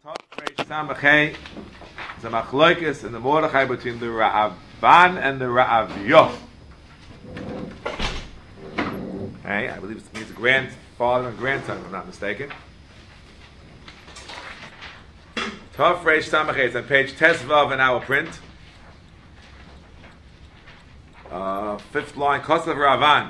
Samachay is a machloikis in the Mordechai between the Ra'avan and the Ra'avyo. Okay, I believe it means grandfather and grandson, if I'm not mistaken. Tov Reish Samachay, it's on page Tesvav in our print. Fifth line, Kosav Ra'avan.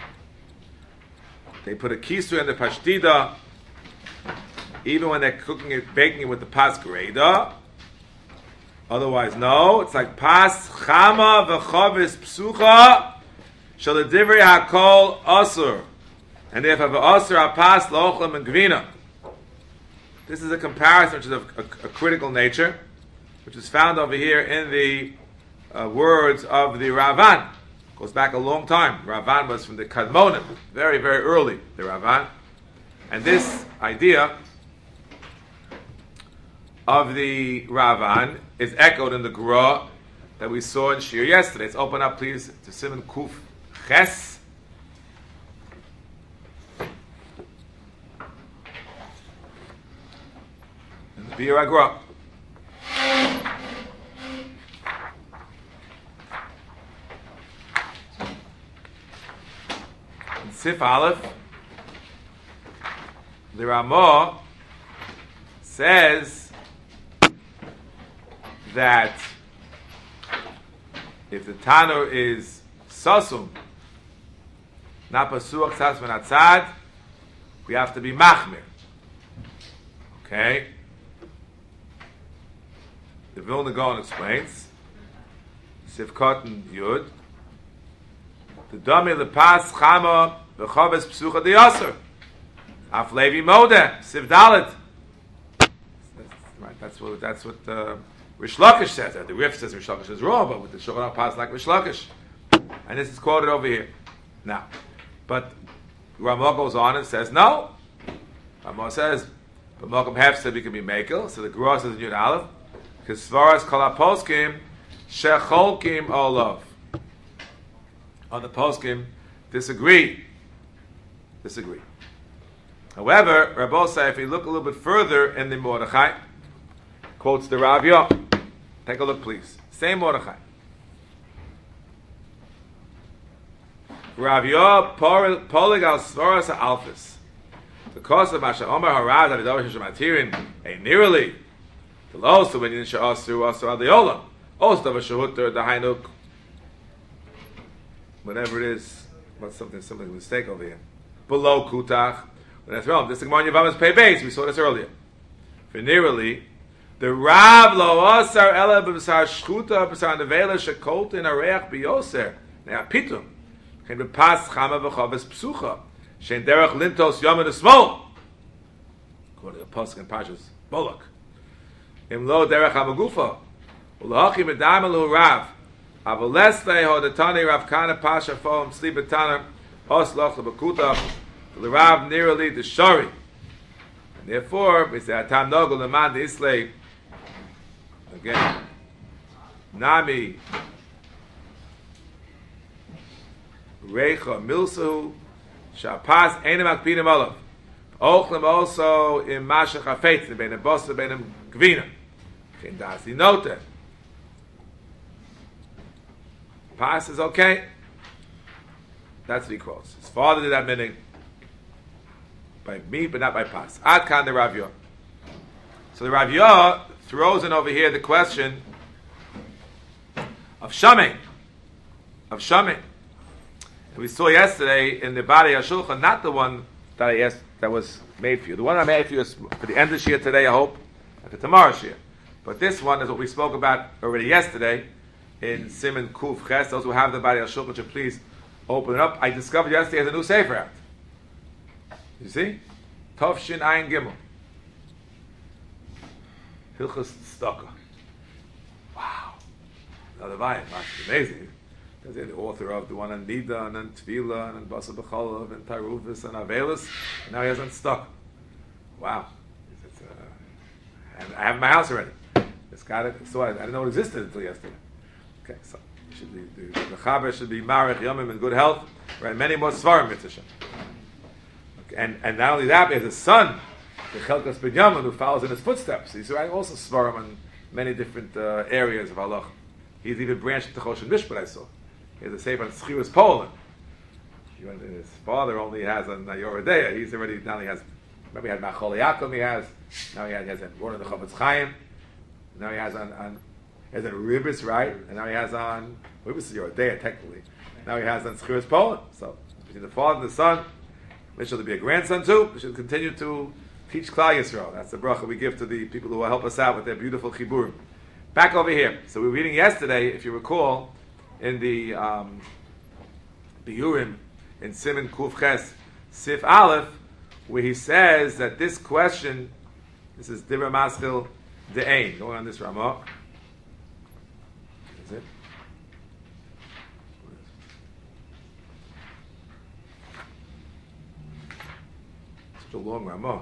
They put a kisur in the pashtida, even when they're cooking it, baking it with the pas greda. Otherwise, no. It's like pas chama v'chavis psucha shaladivrei hakol asur, and if have asur apas lochlam and gvina. This is a comparison which is of a critical nature, which is found over here in the words of the Ravan. Goes back a long time. Ravan was from the Kadmonim, very, very early, the Ravan. And this idea of the Ravan is echoed in the Gra that we saw in Shir yesterday. Let's open up, please, to Siman Kuf Ches. In the Bir Gra. Sif Aleph, the Ramah says that if the Tanur is Sasum, not Pasuach Sas Atzad, we have to be Machmir. Okay? The Vilna Gaon explains, Sif Cotton Yud, the Dami Lepas Chama V'chaves Psucha D'Yasser Af Levi Modeh Siv Dalet. Right, that's what Rish Lakish says. The Rif says Rish Lakish is wrong, but with the Shulchan Aruch like Rish Lakish, and this is quoted over here. Now, but Ramah goes on and says no. Ramah says, "But Malcolm Hefsed can be Mekel." So the Gra says in Yud Aleph, because Svaras Kol HaPoskim Shecholkim Olav. On the poskim, disagree. However, Rabbi say if you look a little bit further in the Mordechai, quotes the Ravya. Take a look, please. Same Mordechai. Ravya polig al svaras alphas. The cause of Masha Omer Harad Avidav Shematirin a nearly the loss of when you sha'asu asu adiolam. Also of a shahutter the hainuk. Whatever it is, what's something mistake over here. Below Kutach, when that's wrong. This is Gemara Yavamas Pei Beis. We saw this earlier. Venerally, the Rav Lo Asar Ela B'B'Sar Shchuta B'Sar Nevela Shekolta in Areach B'Yoser Nea Pitum Chen B'Pas Chama V'Chaves Psucha Shein Derech Lintos Yom and Smol. According to the Pasuk and Pashas Bolak. Im Lo Derech Hamagufa U'Lahachi Medam Elu Rav Avalesle Hodatani Rav Kana Pasha Foam Slibetana Osloch Lebakutach the Rav nearly the Shari. And therefore, we say Atam Nogel Leman the Islay again. Nami Reicha Milsahu Shapas Einem Akbinim Olav. Ochlem also in Masha Chafetz the Beinem Bosa Beinem Gvina. Chen Dasi Note. Pas is okay. That's what he quotes. His father did that meaning by me, but not by Pas. Ad Kan the Ravya. So the Ravya throws in over here the question of Shamin. And we saw yesterday in the Bari HaShulchan, not the one that I asked that was made for you. The one I made for you is for the end of Shia today, I hope, and for tomorrow's Shia. But this one is what we spoke about already yesterday in Siman Kuf Ches. Those who have the Bari HaShulchan should please open it up. I discovered yesterday there's a new Sefer out. You see? Tov Shin Ayin Gimel. Hilchos Tzedakah. Wow. Another volume. It's amazing. There's the author of the one on Nida, and then Tvila, and then Basa B'chalav, and Tarufis, and Avelis. And now he has on Tzedakah. Wow. And I have in my house already. It's got it. So I didn't know it existed until yesterday. Okay, so should be, the Chaber should be Marich Yomim in good health. Right, many more Svarim Mitzvah. Okay, and not only that, he has a son the Chelkas Binyamin who follows in his footsteps. He's also svarim on many different areas of halacha. He's even branched to Choshen Mishpat, I saw. He has a sefer on Schirus Poland. His father only has on Yoredeya. He's already, now he has, remember he had Machol Yaakov, he has, now he has one of the Chavetz Chaim, now he has on Ribis, right? And now he has on, Ribis is Yoredeya technically. Now he has on Schirus Poland. So, between the father and the son, there should be a grandson too. We should continue to teach Klal Yisrael. That's the bracha we give to the people who will help us out with their beautiful chiburim. Back over here. So we were reading yesterday, if you recall, in the Biurim, in Siman Kuf Ches Sif Aleph, where he says that this question, this is Dibra Maschil De'ein, going on this Ramah. Is it? Such a long Ramah.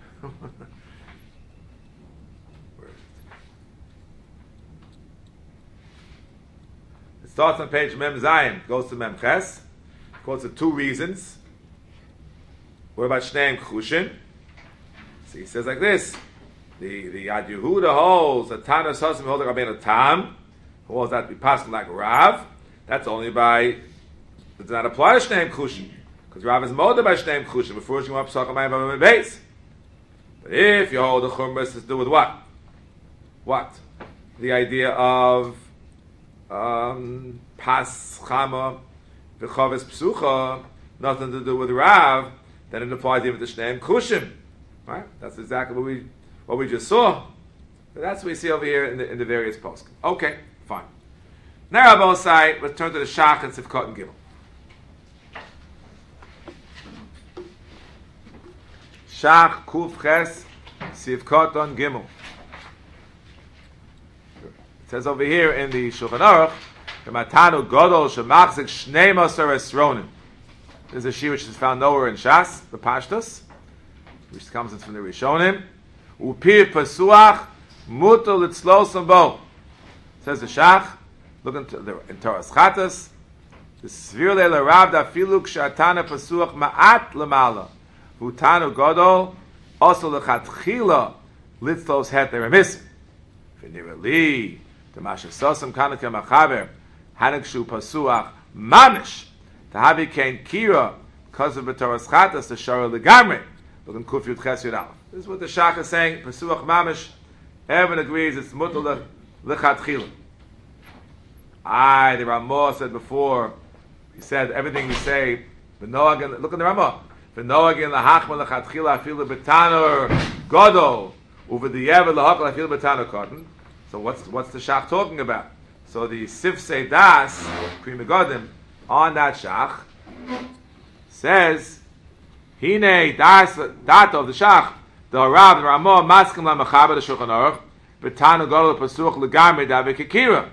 It starts on page Mem Zayin, goes to Mem Ches. Quotes the two reasons. What about Shneim Chushin? So he says like this: the Ad Yehuda holds that Tana Sasim holds like Rabbeinu Tam, who holds that to be possible like Rav. That's only by, it does not apply to Shneim Chushin, because Rav is molded by Shneim Chushin before you want to talk about base. But if you hold the Chumras, it's to do with what? What? The idea of Pas Chama. The Chavis Psucha, nothing to do with Rav, then it applies even to Shneim Kushim. Right? That's exactly what we just saw. But that's what we see over here in the various posts. Okay, fine. Now Rabbi Osai, let's turn to the Shach and Sivkot and Gimel. Shach Kuf Ches Sivkot on Gimel. It says over here in the Shulchan Aruch, Matanu Godol Shemachzik Shnei Maser Esronim. This is a shir which is found nowhere in Shas, the Pashtus, which comes from the Rishonim. Upir Pasuach Muto Litzlos Bo. Says the Shach, look into in Torah Chatas. The Svir Leila Rav Dafiluk Shatana Pasuach Ma'at Lamala. Utanu Godol also Lechatchila Litzlos Het Eremis. Finirali Tamasha Sosam Kanaka Machaber. Hanakshu Pasuach Mamish Tahavi Kain Kira because of B'Toras Chatas the Shara Legamre. Look in Kuf Yud Ches Yud Aleph. This is what the Shach is saying. Pasuach Mamish. Everyone agrees it's Mutal Lechatchila. The Ramah said before. He said everything we say. Look in the Ramah. V'noagin lahachma lechatchila afilu betanor godol u'v'diyevet lahakal afilu betanor cotton. So what's the Shach talking about? So the Sifsei Das, Pri Megadim, on that Shach, says, Hine Das Dato of the Shach, the Rav, the Ramah, Maskim la Mechaber, the Shulchan Aruch, B'tanu Godol Pasuch Legamri Davi Kikira.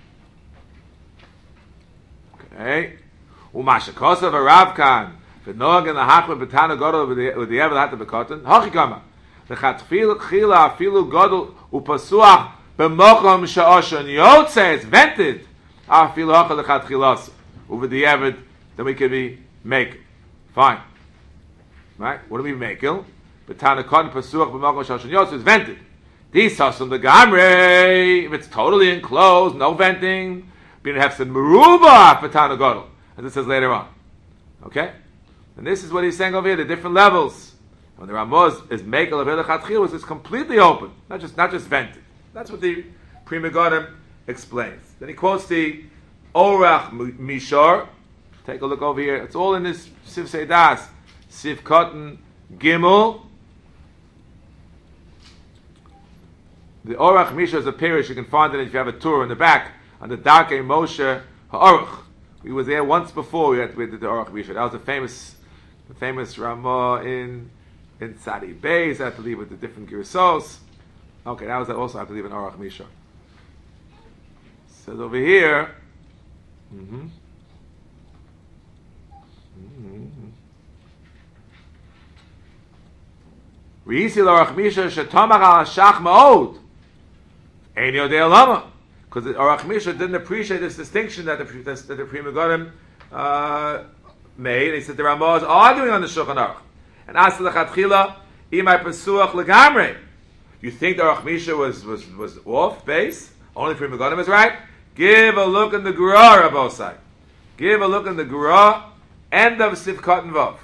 Okay. Umasha Kosav a Rav Kan, V'noag in the Hachma B'tanu Godol with the Evel Hatta Bekotan, Hochikama, the Chatfil Chila Afilu Godol Upasuach B'mochom she'oshan yotze, it's vented. Afilu hachal lechatchilas. Over the avid, then we can be making. Fine. Right? What do we make? B'tana kon pasuach b'mochom she'oshan yotze, it's vented. These sasum the gamre, if it's totally enclosed, no venting, bin hefsed meruba b'tana godel, as it says later on. Okay? And this is what he's saying over here, the different levels. When the Ramah is makel of lechatchilas, it's completely open, not just vented. That's what the Pri Megadim explains. Then he quotes the Orach Mishor. Take a look over here. It's all in this Sifsei Das. Sivkot Gimel. The Orach Mishor is a parish. You can find it if you have a tour in the back on the Darkei Moshe Ha'orach. We were there once before. We did the Orach Mishor. That was the famous Ramah in Sadi Beis, I believe, with the different Girsos. Okay, that was also, I believe, in Orach Mishor. Says over here. Because the Orach Mishor didn't appreciate this distinction that the Pri Megadim made. He said the Ramah is arguing on the Shulchan Aruch. And Asal Lechatchila, Imay Pesuach Legamre. You think the Aruch Misha was off base? Only Pri Megadim is right? Give a look in the Gura, Rabosai. Give a look in the Gura, end of Sivkot and Vav.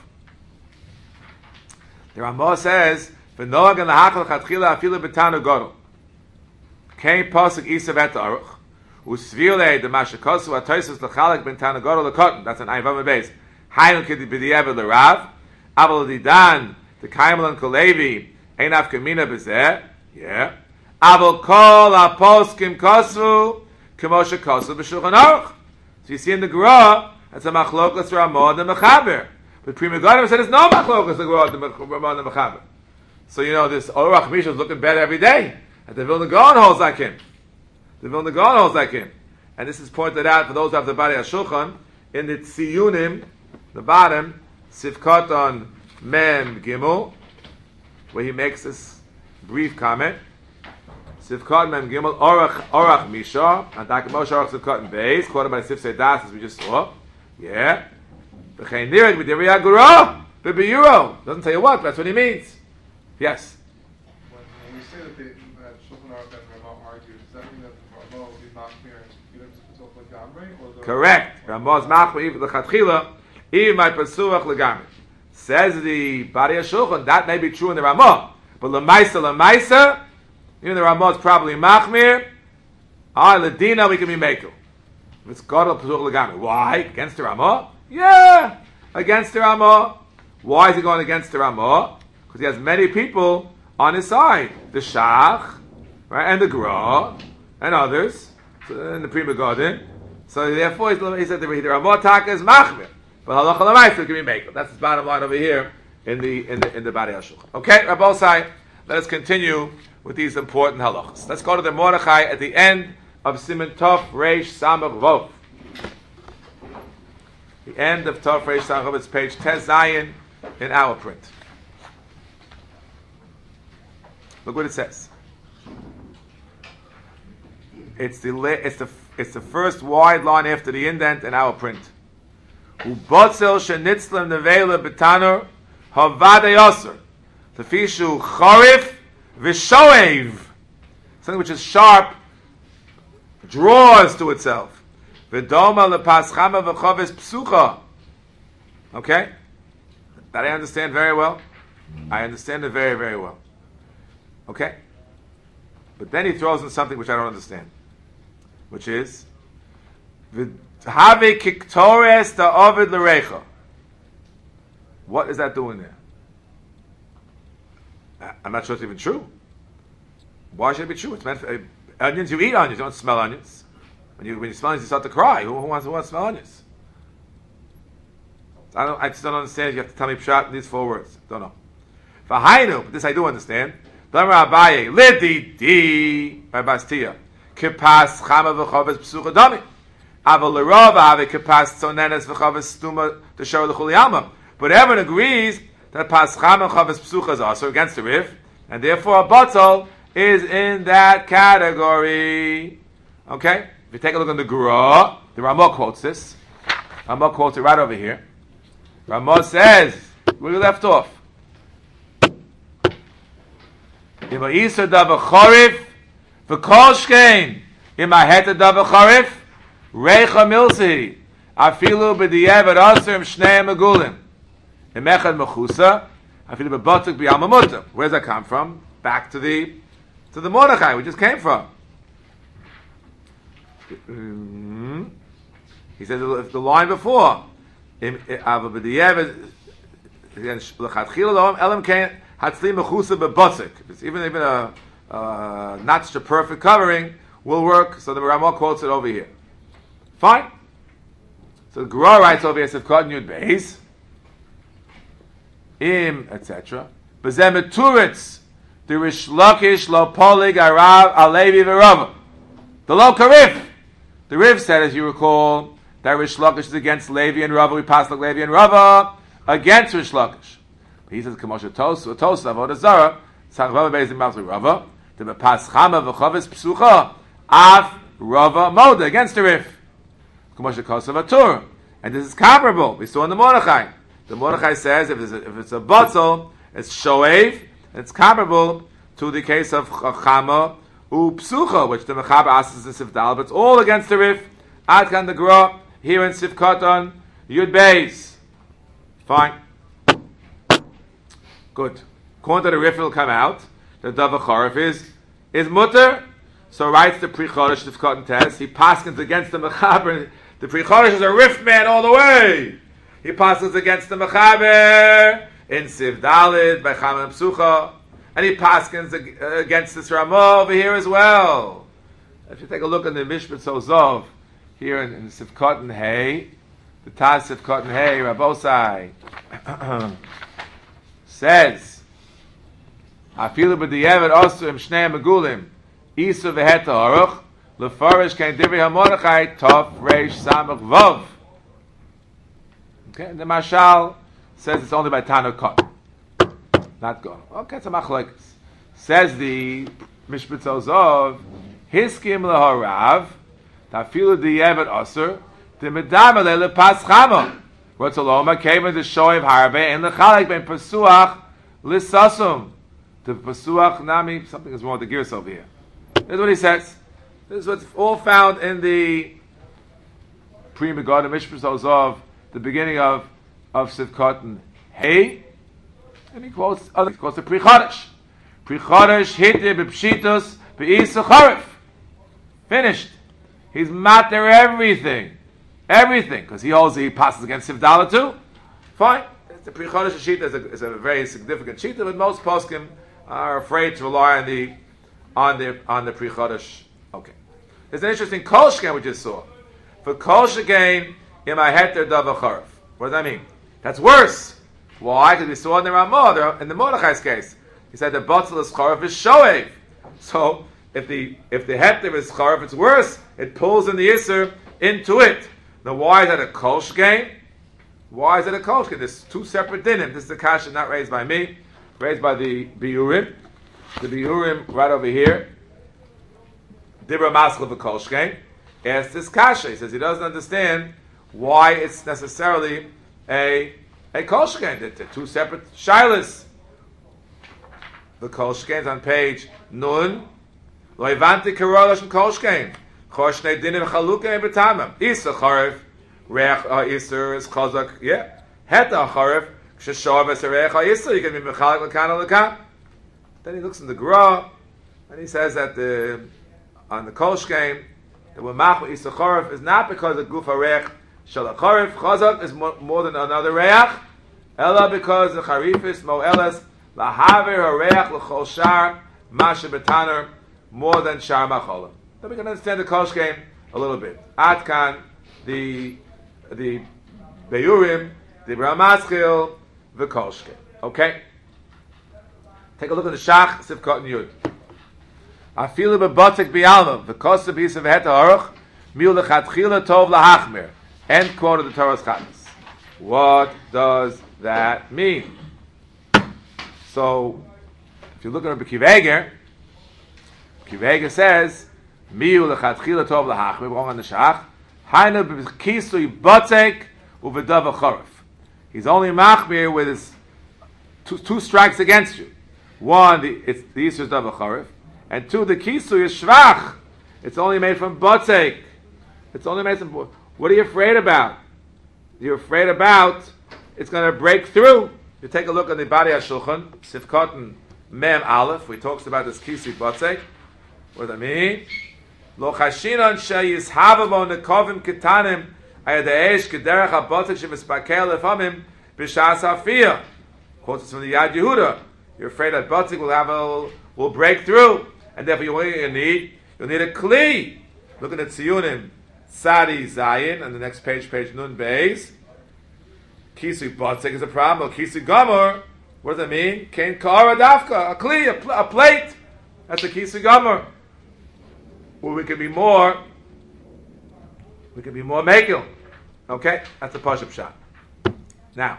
The Ramah says, V'noag and lahachal chatchila afilu b'tanu godol. Kein posuk isav et aruch. Usvilei de mashakosu atoisus l'chalak b'tanu godol l'kotten. That's an Ayvam base. Hainu kid b'di'evet l'rav. Aval didan, the kaimel and kolevi, ein af kamina b'zeh. Yeah. Aval kol ha-poskim kosu, k'moshe kosu b'shulchan aruch. So you see in the Gra, that's a machlokas Ramah and the Mechaber. But Pri Megadim said it's no machlokas the Gra and the Mechaber. So you know this Aruch Misha is looking better every day. And the Vilna Gaon holds like him. The Vilna Gaon holds like him. And this is pointed out for those who have the Bari HaShulchan in the Tziyunim, the bottom, Sivkot on Mem Gimel, where he makes this brief comment. Sivkot Mem Gimel, Aruch Misha, and Dak Moshe Aruch Sivkot and Beis, quoted by Sif Seidas, as we just saw. Yeah. V'chein nireg b'divrei HaGura, b'biyuro. Doesn't tell you what, that's what he means. Yes. When you say that Shulchan Aruch and Ramah argued, does that mean that Ramah will be machmir even if it's Pesuach Legamre? Correct. Ramah's machmir even l'chatchila, even by Pesuach Legamre. Says the Bari HaShulchan, that may be true in the Ramah, but l'maisa, even the Ramah is probably machmir. L'dina we can be mekel. If it's Gadol Pesuach Legamre. Why? Against the Ramah? Yeah, against the Ramah. Why is he going against the Ramah? Because he has many people on his side. The Shach, right, and the Gra, and others, and the Pri Megadim. So therefore he said the Ramah Taka is machmir. But halacha l'maisa can be mekel. That's the bottom line over here in the Bari HaShulchan. Okay, Rabbosai, let us continue with these important halachas. Let's go to the Mordechai at the end of Siman Tov Reish Samach Vov. The end of Tov Reish Samach Vov. It's page Tez Zayin in our print. Look what it says. It's the first wide line after the indent in our print. Ubotzel shenitzlem nevela betanur havade yoser tefishu charif v'shoev. Something which is sharp draws to itself. V'doma lepaschama v'choves psucha. Okay, that I understand very well. I understand it very, very well. Okay, but then he throws in something which I don't understand, which is have kiktores da ovid l'recha. What is that doing there? I'm not sure it's even true. Why should it be true? It's meant for onions. You eat onions. You don't smell onions. When you smell onions, you start to cry. Who wants to smell onions? I just don't understand. You have to tell me pshat in these 4 words. Don't know. V'hainu, but this I do understand. Damar Abaye lididi by Bastia kipas chama v'choves psucha dami aval l'rova have kipas tzonenes v'choves stuma to show the chuliyama. But everyone agrees that pas chama v'choves psucha is also against the rif, and therefore a bottle is in that category. Okay, if you take a look on the Gura, the Ramah quotes this. Ramah quotes it right over here. Ramah says, where we left off. Ima isa dava chorif, v'kol shkein. Ima heta dava chorif, reicha milsi. Afilu b'diyevet aserim shnei megulim. Imechad mechusa, afilu b'botuk b'yalma muta. Where does that come from? Back to the Mordechai we just came from. He said the line before. Even a not such a perfect covering will work. So the Ramah quotes it over here. Fine. So the Gra writes over here, Sivkot Yud Beis, Im, etc. B'zeh meturitz the Rish Lakish lo polig arav alevi v'rava. The lo karif. The Riv said, as you recall, that Rish Lakish is against Levi and Rava. We pass like Levi and Rava against Rish Lakish. But he says, Kamosha Tosu, Tosu, Avodah Zara, Tzachvava Beis Imazli Rava, the Bepas Chama v'choves psucha, Af Rava Moda, against the Riv. Kamosha Kosav Atur. And this is comparable. We saw in the Mordechai. The Mordechai says, if it's a botzel, it's Shoev, It's comparable to the case of Chama u Psucha, which the Mechaber asks the Sifdal, but it's all against the Rif. Ad kan the Gra, here in Sifkaton, Yud Beis. Fine. Good. According to the Rif, will come out. The Davar Charif is mutter. So writes the Pri Chodesh Sifkaton test. He paskins against the Mechaber. The Pri Chodesh is a Rif man all the way. He passes against the Mechaber in Siv Dalid by Chama and Psucha, and he paskins against this Ramah over here as well. If you take a look at the Mishpat Sozov here in Sivkot Hey, the Taz Sivkot Hey, Rabosai says, "Afilu b'di'evet osu im shnei megulim isu v'heta aruch lefarish kein divri hamonachai tov reish samach vov." Okay, and the Mashal says it's only by Tanukot, not Go. Okay, it's a machlokes. Says the Mishpat Zozov, Hiskim leharav, tafilu di'evet osur, demedamele lepaschama. What's a loma? Came in the shoiv harbe and lechalek ben pasuach lisasum. The pasuach nami, something is wrong with the gears over here. This is what he says. This is what's all found in the Pri Megadim Mishpat Zozov, the beginning of Sivkot Hey, and he quotes the Pri Chodesh. Pri Chodesh hitte b'pshitos b'isa charif. Finished. He's matter everything, because he holds he passes against Sivdala too. Fine. The Pri Chodesh Shita is a very significant Shita, but most poskim are afraid to rely on the Pri Chodesh. Okay. There's an interesting Kol Sheken we just saw. For Kol Sheken in my heter Davar Charif. What does that mean? That's worse. Why? Because we saw in the Ramah, in the Mordechai's case, he said the Batzel is Charif is Shoev. So if the heter is Charif, it's worse. It pulls in the Yisr into it. Now why is that a Kol Sheken? Why is it a Kol Sheken? There's two separate dinim. This is a kasha not raised by me, raised by the Biurim. The Biurim right over here. Dibra Maskal of a Kol Sheken. Asks this kasha. He says he doesn't understand why it's necessarily a Kol Sheken. They're two separate shilas. The Kol Sheken is on page Nun. Lo Ivanti Karolash and Kol Sheken. Choshnei Dinim Chalukim Betamim. Isa Charif. Reach Isser is Chazak. Yeah. Heta Charif. Sheshav es Reich Isser. You can be Mechalik Lakan Lakan. Then he looks in the Gra and he says that on the Kol Sheken, the Wamach Isa Charif is not because the Guf Reich Shal Charif Chazak is more than another Reich. Ella because the Charif is Mo'elas Lahaver Hareich L'chol Shar Masha Betaner more than Shar Macholim. Then we can understand the Kol Sheken a little bit. Atkan, the Beurim, the Ramaschil, the Kol Sheken. Okay? Take a look at the Shach Sivkot and Yud. Afilu bebatek bialma, v'kosa b'yisav heta aruch, mil lechatchila tov lahachmir. End quote of the Torah's Chatnis. What does that mean? So, if you look at Rabbi Kiva Eger says, mil lechatchila tov lahachmir, we're on the Shach, hainu b'kisui batek u'v'dav achorif. He's only machmir with his two strikes against you. One, it's the Yisur Davar Charif, and two, the Kisu is Shvach. It's only made from Botzek. It's only made from. What are you afraid about? You're afraid about it's going to break through. You take a look at the Bari HaShulchan, Sivkot Mem Aleph, we talks about this Kisu Botzek. What does that mean? Lo chashinon sheyizhavavo nekovim ketanim ayadeish kederach habotzek shemispakel lefamim b'shas hafiyah. Quotes from the Yad Yehuda. You're afraid that Batzik will break through, and therefore you'll need a Kli. Look at the Tziyunim, Sadi Zayin, on the next page Nun Beis. Kisu Batzik is a problem. Kisu Gomer, what does that mean? Kain Kara Dafka, a Kli, a plate. That's a Kisu Gomer. Where we can be more Mekil. Okay? That's a Pashup shot. Now,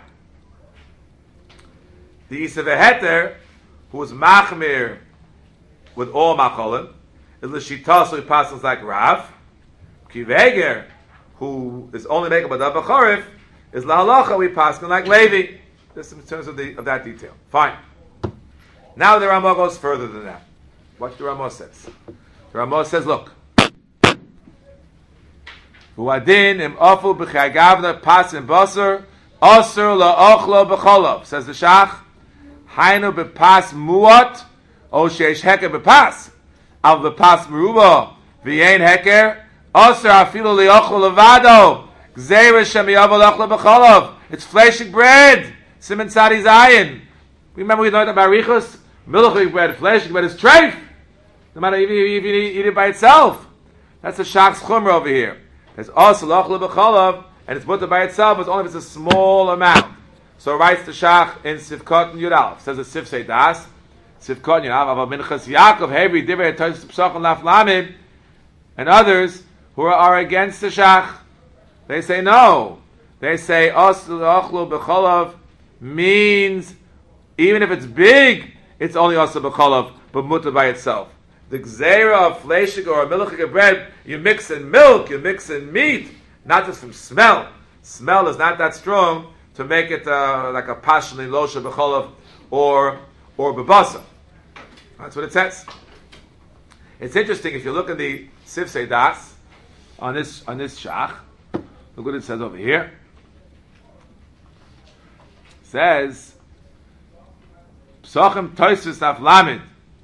the Isav Heter, who was machmir with all macholim, is l'shita, so he passes like Rav. Kiveger, who is only making b'davar charif, is lahalacha, we pass like Levi. This in terms of that detail. Fine. Now the Ramah goes further than that. What the Ramah says. The Ramah says, look. V'adin im ofu b'chai gavna pas in basar asur la'ochlo b'cholav. Says the Shach. Hainu b'pas muat o sheish heker b'pas. Al b'pas meruba v'yein heker asur afilu li'ochlo levado. Gzeira shemiyav l'ochlo b'cholav. It's fleshing bread. Siman Tzadi Zayin. Remember we learned about Barichos? Milchig bread, fleshing bread is treif. No matter if you eat it by itself. That's the Shach's chumrah over here. There's also l'ochlo b'cholav, and it's mutter by itself, but only if it's a small amount. So writes the Shach in Sivkot and Yudalef. Says the Sif say das. Sivkot and Yudalef. Aval minchas Yaakov, Hebri, Divrei, Tosh, Psach, and Laf Lamim, and others who are against the Shach. They say no. They say also l'ochlo b'cholav means even if it's big, it's only also b'cholav, but mutter by itself. The gzeira of fleshig or a milchig bread, you mix in milk, you mix in meat, not just from smell. Smell is not that strong to make it like a passionly losha b'cholav or b'basa. That's what it says. It's interesting if you look at the Sif Seidas on this Shach. Look what it says over here. It says Psachim Toisus Naf Lamed.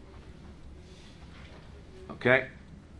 Okay.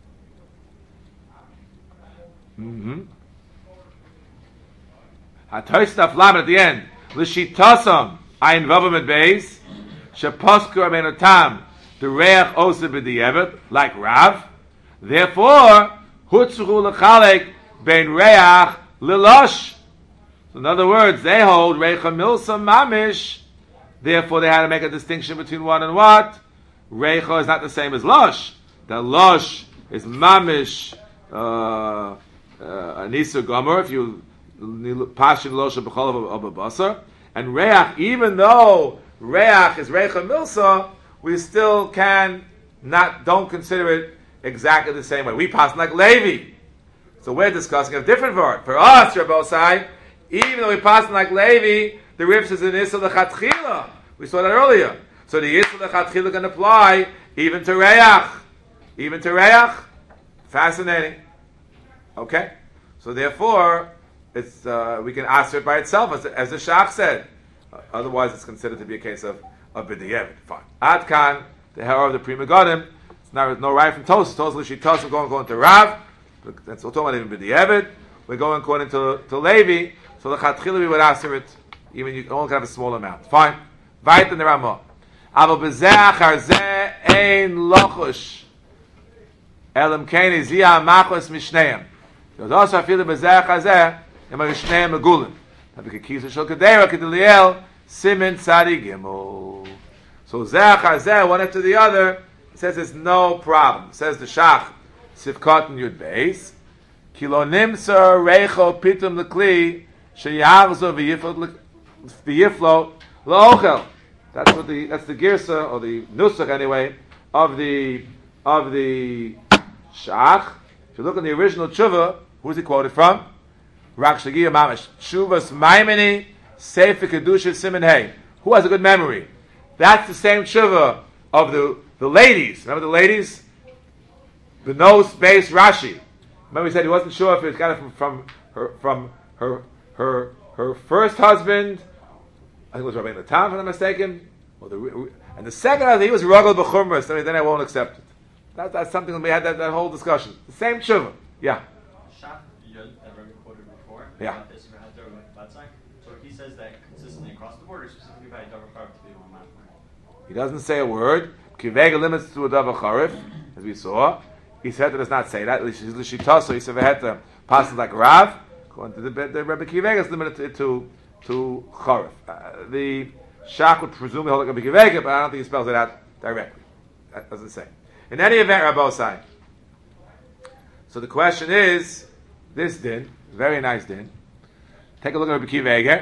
HaToisus Naf Lamed at the end. L'shitasam Ayin Vavam et Beis Shapasku Rabbeinu Tam the Reach Osa B'di'evet like Rav. Therefore Hutzuru L'chalek Ben Reach Lilosh. So in other words, they hold Reicha Milsa Mamish. Therefore, they had to make a distinction between what and what. Reicha is not the same as Losh. The Losh is Mamish Anisa Gomer, if you passion Losh of a Basar. And Reach, even though Reach is Reicha Milsa, we still don't consider it exactly the same way. We pass like Levi. So we're discussing a different word. For us, Rabbosai, even though we pass like Levi, the Rif is an Issa L'Chatchila. We saw that earlier. So the Issa L'Chatchila can apply even to Reach. Even to Reach. Fascinating. Okay? So therefore, it's we can answer it by itself, as the Shach said. Otherwise, it's considered to be a case of B'di'evet. Fine. Ad Kan, the Hera of the Pri Megadim. It's no right from Tosas. Tosas L'Shitosa going to Rav. That's all talking about even B'di'evet. We're going according to Levi. So the Chatchila we would answer it. Even you only can have a small amount. Fine. Vayt in the Ramah. Aval b'zeh achar zeh ein lochush. Elam kein iziyah machos mishneim. There's also a feeling b'zeh achar zeh yama mishneim megulim. Tabikakisa shel kadera kedeliel simin tzadi gimel. So zeh achar zeh, one after the other, says it's no problem. Says the Shach, Sivkot and Yud Beis, Kilo nimser reicho pitum lekli sheyarzo v'yiflo la'ochel. That's the girsa or the nusach anyway of the Shach. If you look at the original tshuva, who's he quoted from? Rak Shagia Mamash Shuvas Maimoni Sefer Kedusha Siman Hey. Who has a good memory? That's the same tshuva of the ladies. Remember the ladies? The nose based Rashi. Remember he said he wasn't sure if it got it from her first husband. I think it was Rabbeinu Tam, if I'm not mistaken. And the second husband, he was Ragel B'chumras. Then I won't accept it. That's something that we had that whole discussion. The same tshuva. Yeah. Shach Yud that Rabbi quoted before. Yeah. About this Batzai. So he says that consistently across the board, specifically by Davar Charif to be one man. He doesn't say a word. Kivega limits to a Davar Charif, as we saw. He said that does not say that. L'shitaso, he said v'heta passes like Rav. According to the Rebbe Kivega, is limited to Charif. The Shach would presumably hold it Rebbe Kivega, but I don't think he spells it out directly. That doesn't say. In any event, Rabbosai. So the question is, this din, very nice din. Take a look at Rebbe Kivega.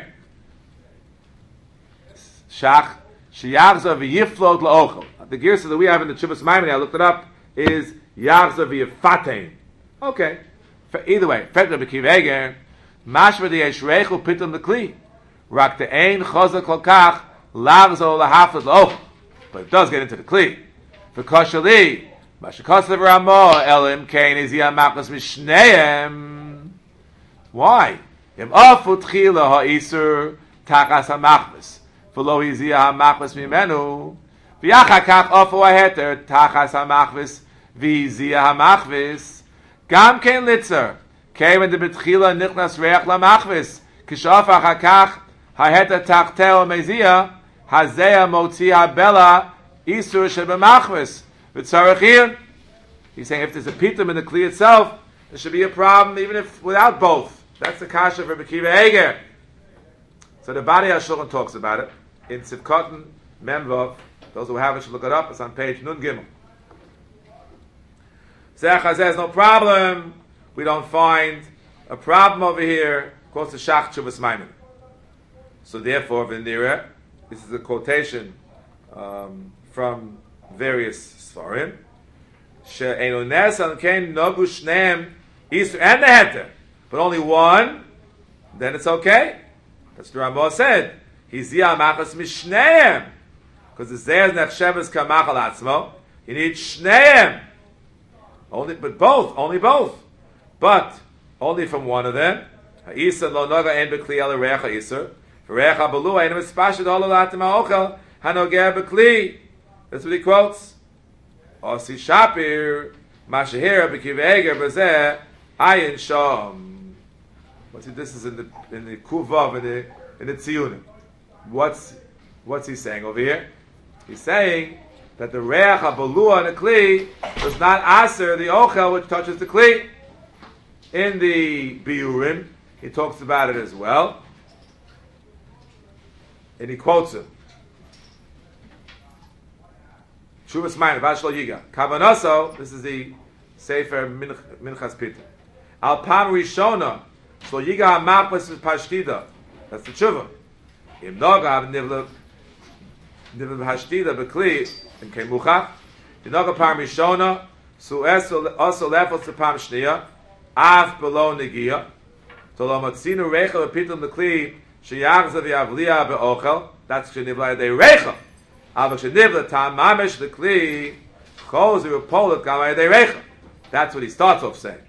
Shach sheyachza v'yiflot la'ochel. The girsa that we have in the Chuvas Maimoni, I looked it up, is yachza v'yifatein. Okay. Either way, Fet Rebbe Kivega, mashma diyesh reichu pitum l'kli. Rak te'ein chozak kol kach lachzo lahaflet la'ochel. but it does get into the kli. For koshali, mashakasav Ramo elim kain izia maklas mishneim. Why? Im afu tchila ha'isur tachas ha'machmas, v'lo izia ha'machmas mimenu, v'yachakach afu ha'heter tachas ha'machmas v'izia ha'machmas, gam kain litzer, kain when the betchila nichnas reach la'machmas, kishaf ha'chakach ha'heter tachteo mezia, hazea motzi ha'bela isur shebemachmas, v'tzarech. He's saying if there's a pitum in the kli itself, there should be a problem even if without both. That's the kasha for Rabbi Akiva Eiger. So the Bari HaShulchan talks about it in Sivkotan Memvav. Those who have it should look it up. It's on page Nun Gimel. Zechah says no problem. We don't find a problem over here. Of course, the Shach Chuvas Maimon. So therefore, V'nira, this is a quotation from various Sfarim. She'enu nes al kein nogu shneim isur and the heter. But only one, then it's okay. That's what Ramah said. Hizia machas mishneim. Because the zeh is nechsheves kamachal atzmo. You need shneim. Only, but both, only both. But only from one of them. Ha'isa lo noga en bekli ala recha isur. Recha belu ein mispashid holo latim ha'ochel hanogeh bekli. That's what he quotes. Osi Shapir Mashahira B'Kiv Eiger B'Zeh Ayin Shom. This is in the Kuvav in the Tziyunim. What's he saying over here? He's saying that the Reach HaBalua and the Kli does not answer the Ochel which touches the Kli. In the Biurim, he talks about it as well, and he quotes him. Shuvas Maimon, Vashlo Yiga. Kavanaso, this is the Sefer Minchas Pita. Al Pam Rishona, Shlo Yiga HaMachmas Pashtida. That's the Tshuva. Im Noga Have Nivlev Hashtida B'Kli, in Kemuchach. Im Noga Pam Rishona, Su also Lefel Tzepam Shnia, Af Below Negia, Tolo Matzinu Rechel B'Pitum B'Kli, Sheyachzav Yavliya B'Ochel, that's Shenivlaya De Rechel. That's what he starts off saying.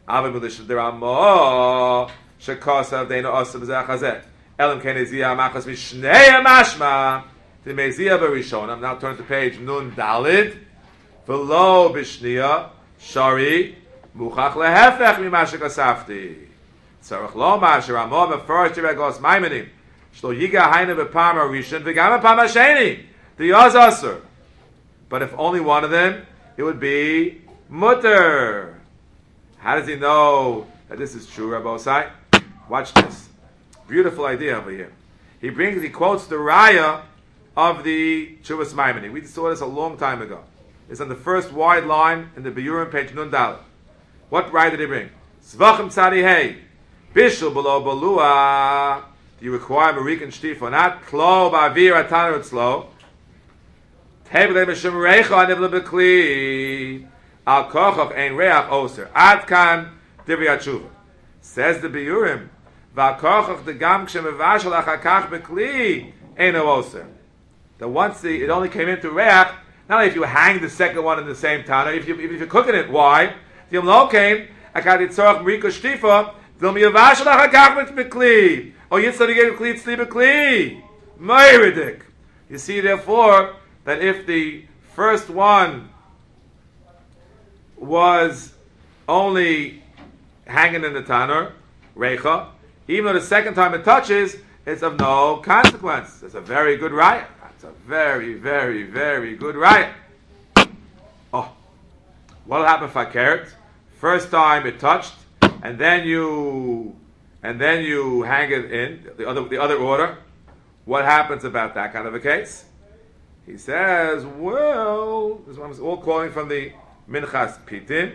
I'm now turning to page Nun Dalid. V'lo b'shniya shari muchach lehefech mimashik asafti. Tzarech lo masher amo b'farish tivegos maimenim. Shlo yiga hayne b'pam harishon v'gam b'pam hasheni. The Yazasur. But if only one of them, it would be mutter. How does he know that this is true, Rabbi Osai? Watch this. Beautiful idea over here. He quotes the raya of the Chuvas Maimoni. We saw this a long time ago. It's on the first wide line in the Biyurim, page Nun Daled. What raya did he bring? Zvachim tzadi hey. Bishul below balua. Do you require Marik and Shtifo? Not klo ba'avir atanu tzlo. Says the Biyurim, that once it only came into reach, not only if you hang the second one in the same time, if you're cooking it, why? The Yom came, oh, you see, therefore, that if the first one was only hanging in the tanur, recha, even though the second time it touches, it's of no consequence. It's a very good raya. It's a very, very, very good raya. Oh, what'll happen if I carrot? First time it touched, and then you hang it in the other order. What happens about that kind of a case? He says, well, this one is all quoting from the Minchas Pitin.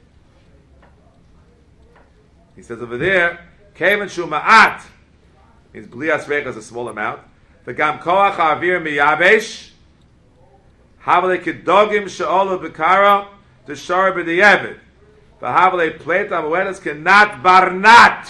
He says over there, Kevan Shu Ma'at, means Blias Recha is a small amount. The Gam Koach Avir Miyabesh, Havale Kedogim She'olu B'Kara, the Shar B'Diyevid. The Havale Pleta Amuedas Kenat Barnat.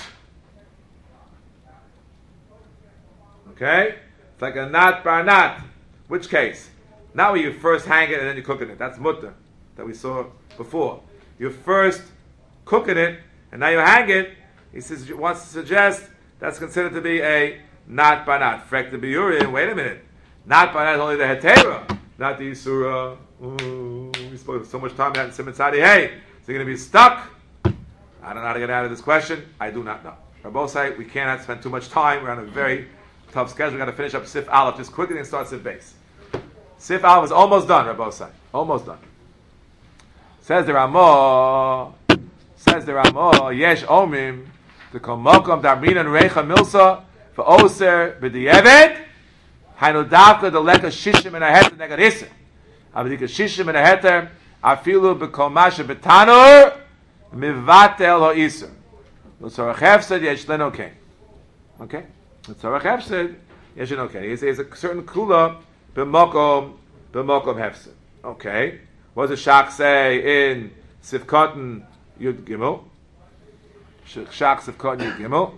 Okay? It's like a nat barnat. Which case? Not where you first hang it and then you're cooking it. That's mutter that we saw before. You're first cooking it and now you hang it. He says, wants to suggest that's considered to be a not by not. Frek the biurin. Wait a minute. Not by not only the hetera, not the isura. We spent so much time on that in Simon Tzadi. Hey, is he going to be stuck? I don't know how to get out of this question. I do not know. Rabosai, we cannot spend too much time. We're on a very tough schedule. We've got to finish up Sif Aleph just quickly and start Sif Beis. Sif Aleph is almost done, Rabosai. Almost done. Says the Ramah, Yesh Omim, the Komokom Darmin and Reicha Milsa, for Oser, B'di'evet, Hainu Davka, the Leka Shishim and a Heter Negad Isser. Avadika Shishim and a Heter, Afilu B'komasha B'tanur, Mivatel Ho'isr. L'tzorach hefsed yesh len okay. Okay? L'tzorach hefsed yesh len okay. He says a certain kula b'mokom hefsed. Okay. What does the Shach say in Sifkotten Yud Gimel? Shach Sifkotten Yud Gimel.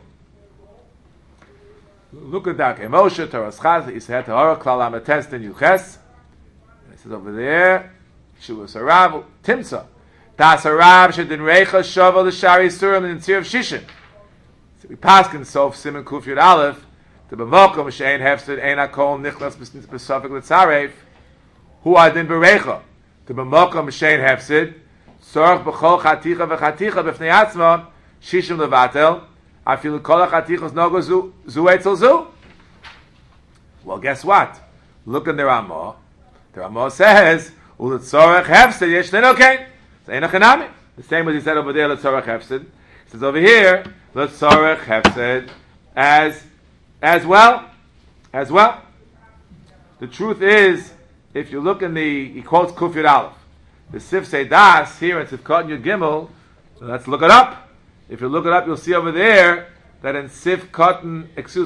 Look at that. Moshe Toras Chaz Yisrael Tahora Klal Ametes Ten Yuches. It says over there, Shuvas Harav Timsa. Das Harab Shedin Reicha Shovel the Shari Surim and Tzir of Shishim. So we pass in Sof Simon Kuf Yud Aleph to B'mokom Shein Hefsed Ein Hakol Nichlas B'Sofik L'Tzaref Hu Adin B'Reicha to B'mokom Shein Hefsed Tzorach B'chol Chaticha V'Chaticha B'Fnei Atzma Shishim Levatel Afilu Kol HaChatichos Nogo Zu Etzel Zu. Well, guess what? Look in the Ramah. The Ramah says U'Letzorach Hefsed Yesh Lenokein. The same as he said over there, L'tzorach hefsed. He says over here, L'tzorach hefsed as well. The truth is, if you look in he quotes Kuf Yud Aleph, the Sif Seidas here in Sifkot Yud Gimel. So let's look it up. If you look it up, you'll see over there that in Sif Kuf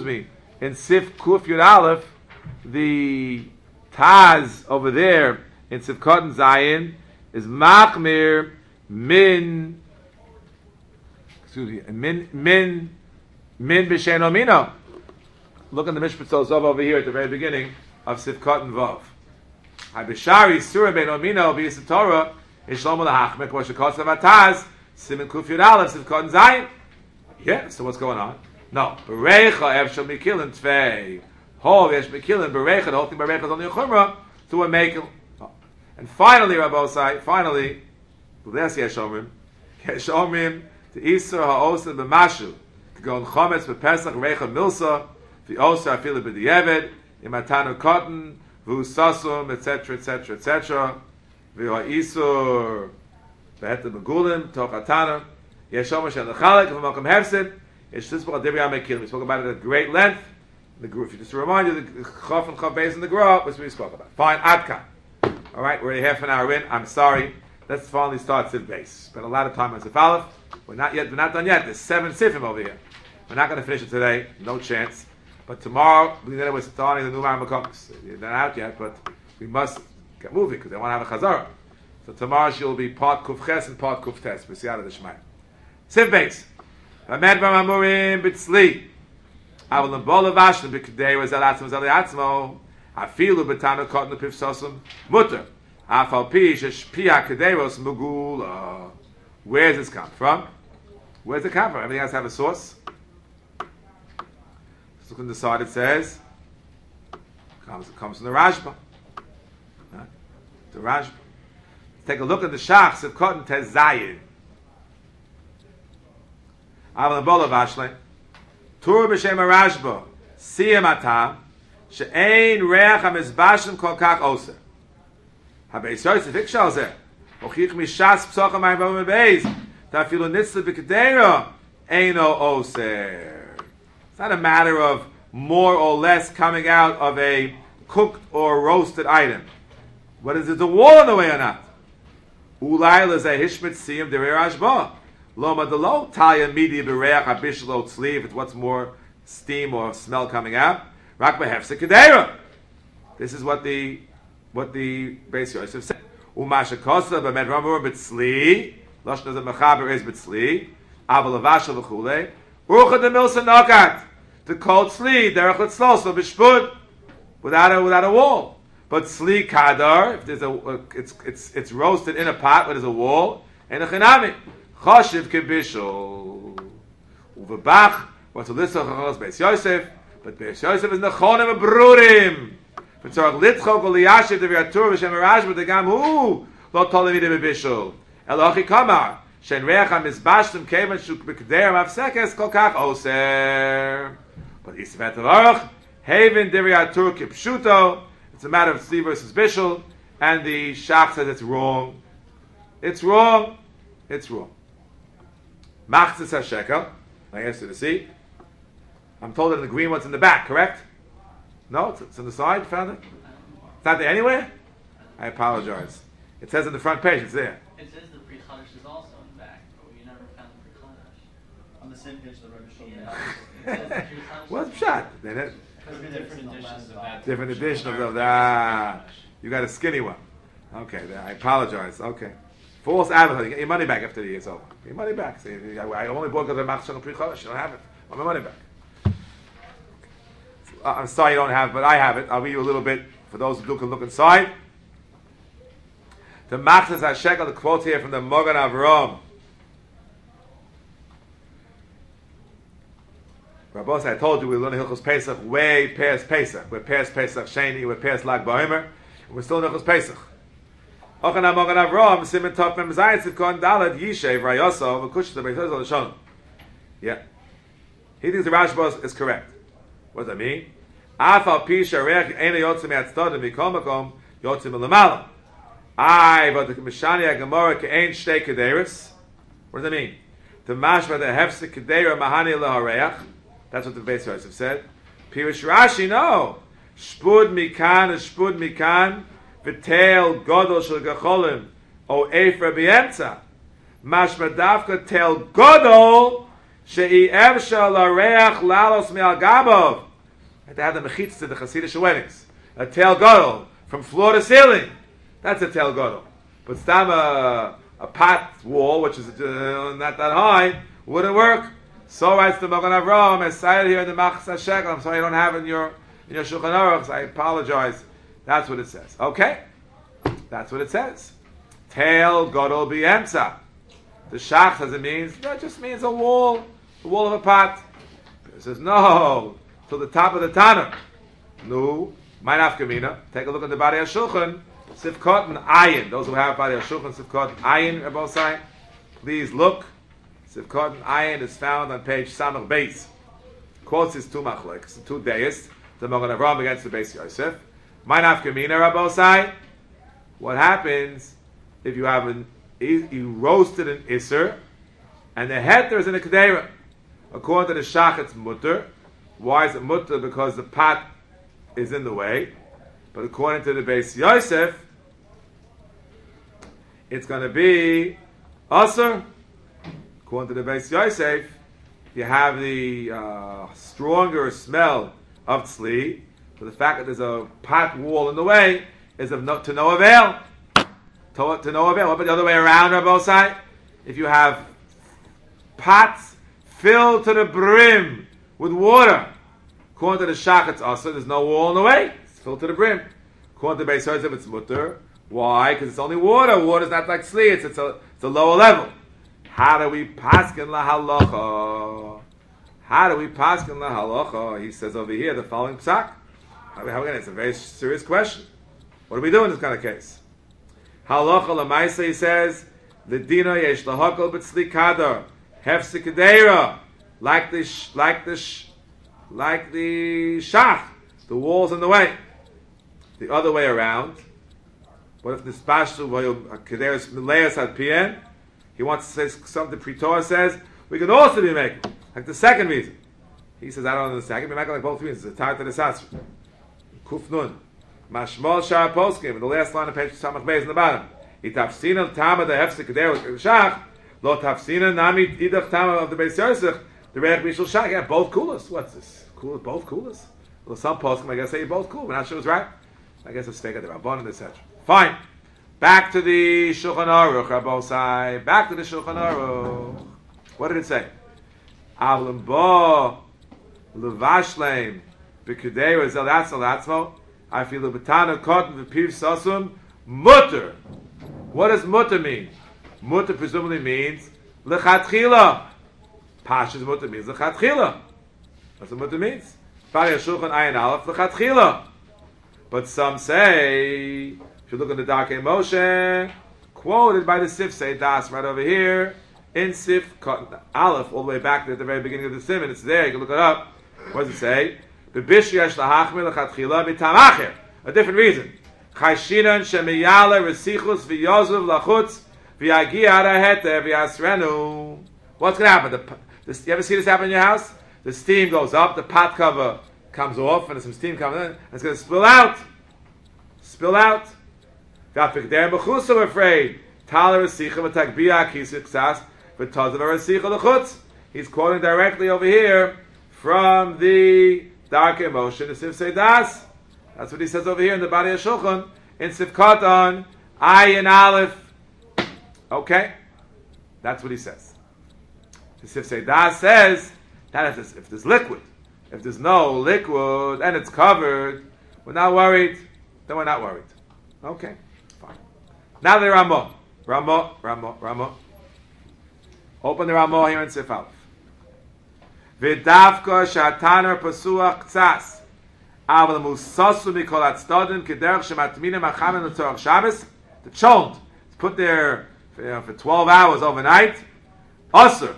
Yud Aleph, the Taz over there in Sifkot Zayin is machmir min b'shein omino. Look at the Mishpat Zov over here at the very beginning of Sifkot and Vav. Habishari surah ben omino b'yis Torah is shlomo lahachmek wa shekot savataz simin kuf yud aleph Sifkot and Zayin. Yeah, so what's going on? No, bereicha efshel mikilin tvei hov yesh mikilin bereicha. The whole thing bereicha is only a chumrah, so we're making. And finally, Rabbosai, there's Yeshomrim to Isra ha'osa b'mashu, to go in Chometz b'Pesach Reicha Milsa, the Osa afilu b'di'eved, imatanu cotton, v'usasum, etc., etc., etc. V'ha'isur b'heta b'gulim, tochatana, Yeshomrim shel nechalek, v'mokom hefsid, yeshtisbach adibri ha'mekilim. We spoke about it at great length. The group, just to remind you, the Chof and Chof Beis in the Gra, which we spoke about. Fine, Adka. All right, we're already half an hour in. I'm sorry. Let's finally start Sif Beis. Spent a lot of time on Sif Aleph. We're not done yet. There's 7 Sifim over here. We're not going to finish it today. No chance. But tomorrow, we're starting the new Makomis. They're not out yet, but we must get moving because they want to have a Chazara. So tomorrow she'll be part Kuf Ches and part Kuf Tes. B'siyata d'Shmai. Sif Beis. Hamed b'mamurim b'tzli. Avol l'bol l'vashlim b'kdei v'zel atzmo v'zel atzmo. Afilu betanu cotton pif sosum mutter. Afal pi sheshpia kederos mugula. Where does this come from? Where does it come from? Everything has to have a source. Let's look on the side. It says it comes from the Rashba. The Rashba. Let's take a look at the Shachs of cotton Tez Zayin. Aval bola vashle. Tur b'shem Rashba. Siyam atam. She'ein reach hamizbashim kol kach oser. Habeis Yosef ikshal zeh. Ochich mishas psocha mayim v'avim beis. Tafilu nitzle b'kedera. Eino oser. It's not a matter of more or less coming out of a cooked or roasted item. What is it, the wall in the way or not? Ulay lezeh hishmet siyam derei rashba. Loma delo talya midi b'reach habishlo tzli. If it's what's more steam or smell coming out. Rak behefse kedera. This is what the Beis Yosef said. Umasha kosa b'med ramur b'tzli. Lashon as a mechaber is b'tzli. Aval avashal v'chulei. Ucha de milsa nakat. The cold tzli derech l'tzloso b'shpud. Without a wall. But sli kadar, if there's it's roasted in a pot where there's a wall, and a chinami. Choshev kibishol. Uvebach, what's a list of Chachos Beis Yosef, but Beis Yosef is nechonim abrurim. V'tzorach litchok ol liyashiv deviatur v'shem arash v'degam hu lo tolim yidei bebishol. Elochi kamar, shen reach ha-mizbashtim kevan shuk b'kdeir mafsekes kol kach oser. But Yisvet Avarach, Haven deviatur kipshuto. It's a matter of Tzli versus Bishul, and the Shach says it's wrong. It's wrong. It's wrong. Machzis HaShekel. I asked you to see. I'm told that the green one's in the back, correct? No, it's on the side. Found it? It's not there anywhere? I apologize. It says on the front page, it's there. It says the Pri Chadash is also in the back, but we never found the Pri Chadash. On the same page the Rebbe showed me. What's shot? Then it. Different editions of that. Different editions of that. You got a skinny one. Okay, I apologize. Okay. False advertising. Get your money back after the year's over. Get your money back. See, I only bought because of Machshon Pri Chodesh. You don't have it. I want my money back. I'm sorry you don't have it, but I have it. I'll read you a little bit for those who can look inside. The Machzis HaShekel, the quote here from the Mogan Avram. Rabbos, I told you we learn Hilchos Pesach way past Pesach. We're past Pesach Sheni, we're past Lag BaOmer, and we're still in Hilchos Pesach. Ochan HaMogan Avram, Simen Tov Mem Zayin Tzivkon Dalad Yishev Rayoso V'Kush the Beis L'Shon. Yeah, he thinks the Rashba is correct. What does that mean? Afal Pi Sharech Eina Yotzim Yatztodim Mikol Makom Yotzim L'Malam. But the Mishani HaGemara Ke'ein Shtei Kederis. What does that mean? The Mashma the Hefsek Kedera Mahani L'Hareach. That's what the Beis Yosef said. Pirush Rashi, no. Shpud mikan, shpud mikan, v'tel godol shel gacholim, o efer b'yemtza. Mashma davka tel godol, she'i evsha l'areach lalos me'al gabov. They had the mechitz to the Hasidic weddings. A tel godol, from floor to ceiling. That's a tel godol. But stam a pot wall, which is not that high, wouldn't work. So writes the Mogan Avram, I cited here in the Machzis HaShekel. I'm sorry you don't have it in your Shulchan Aruch. I apologize. That's what it says. Okay? That's what it says. Tail Godol B'Yemtza. The Shach says it means, that just means a wall of a pot. It says, no, to the top of the Tanakh. No, my nafkamina. Take a look at the Bari HaShulchan, Sifkot and Ayin. Those who have Bari HaShulchan, Sifkot and Ayin are both sides. Please look. Sivkot and Ayin is found on page Samach Beis. Quotes his two machlokes, two deis, the Mogan Avram against the Beis Yosef. My nafkamina Rabbosai. What happens if you have you roasted an iser, and the heter is in a kedera? According to the Shach, it's mutter. Why is it mutter? Because the pot is in the way. But according to the Beis Yosef, it's going to be aser. According to the Beis Yosef, you have the stronger smell of tzli, but the fact that there's a pot wall in the way is to no avail. To no avail. What about the other way around, Rabbosai? If you have pots filled to the brim with water, according to the Shach, it's also, there's no wall in the way. It's filled to the brim. According to the Beis Yosef, it's mutter. Why? Because it's only water. Water's not like tzli. It's a lower level. How do we paskin la halacha? How do we paskin la halacha? He says over here the following psak. It's a very serious question. What do we do in this kind of case? Halacha lemaisa, he says, the dina yesh lahakol b'tzli kadar hefsek kedera, like the shach, the walls in the way. The other way around. What if the spashtu kederas milayas had pien? He wants to say something Pretor says, we can also be making. Like the second reason. He says, I don't understand. I can be making like both reasons. It's a tar to the sasra. Kuf nun. Mashmol shar poskim. In the last line of page Samach Beis in the bottom. Itafsina tama the hefsek kedera shach. Lo tafsina nami idach tama of the Beis Yosef. The reich bishul shach. Yeah, both coolest. What's this? Cool, both coolest? Well, some poskim, I guess, say both cool. We're not sure it's right. I guess it's fake at the Rabban, etc. Fine. Back to the Shulchan Aruch, Rabbosai. Back to the Shulchan Aruch. What did it say? Avlim bo levashleim b'kedera zel atzmo. I feel the betana cotton v'piv sasum mutter. What does mutter mean? Mutter presumably means lechatchila. Pashas mutter means lechatchila. That's what mutter means. Bari Shulchan Ayin Aleph lechatchila. But some say, if you look at the Darkei Moshe, quoted by the Sifsei Das right over here, in Sif Aleph, all the way back at the very beginning of the Simon, it's there, you can look it up. What does it say? A different reason. What's going to happen? You ever see this happen in your house? The steam goes up, the pot cover comes off, and there's some steam coming in, and it's going to spill out. Spill out. I'm afraid. He's quoting directly over here from the Darkei Moshe, the Sifsei Das. That's what he says over here in the Bari HaShulchan, in Sifkatan, Ayin Aleph. Okay? That's what he says. The Sifsei Das says that if there's liquid, if there's no liquid and it's covered, we're not worried. Then we're not worried. Okay, fine. Now the Ramah. Open the Ramah here in Sif Aleph. V'davka shataner pasuach tzas. Aval musasu mikol atzdodin kederach shematminim achamen l'tzorach Shabbos. The chont. It's put there for 12 hours overnight. Asur.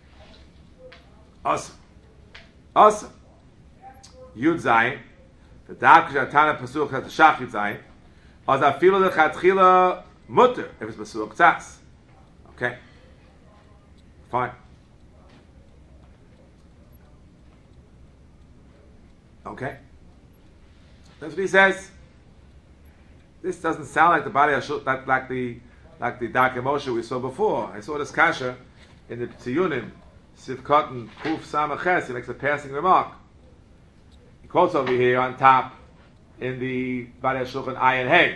Yud Zayin. The V'davka shataner pasuach tzas Yud Zayin. Az afilu lechatchila mutter if it's pasuach tzas. Okay. Fine. Okay. That's what he says. This doesn't sound like the body of like the Darkei Moshe we saw before. I saw this kasha in the Tziyunim, Sivkatan Kuf Samaches. He makes a passing remark. He quotes over here on top in the Bari HaShulchan Ayin Hey.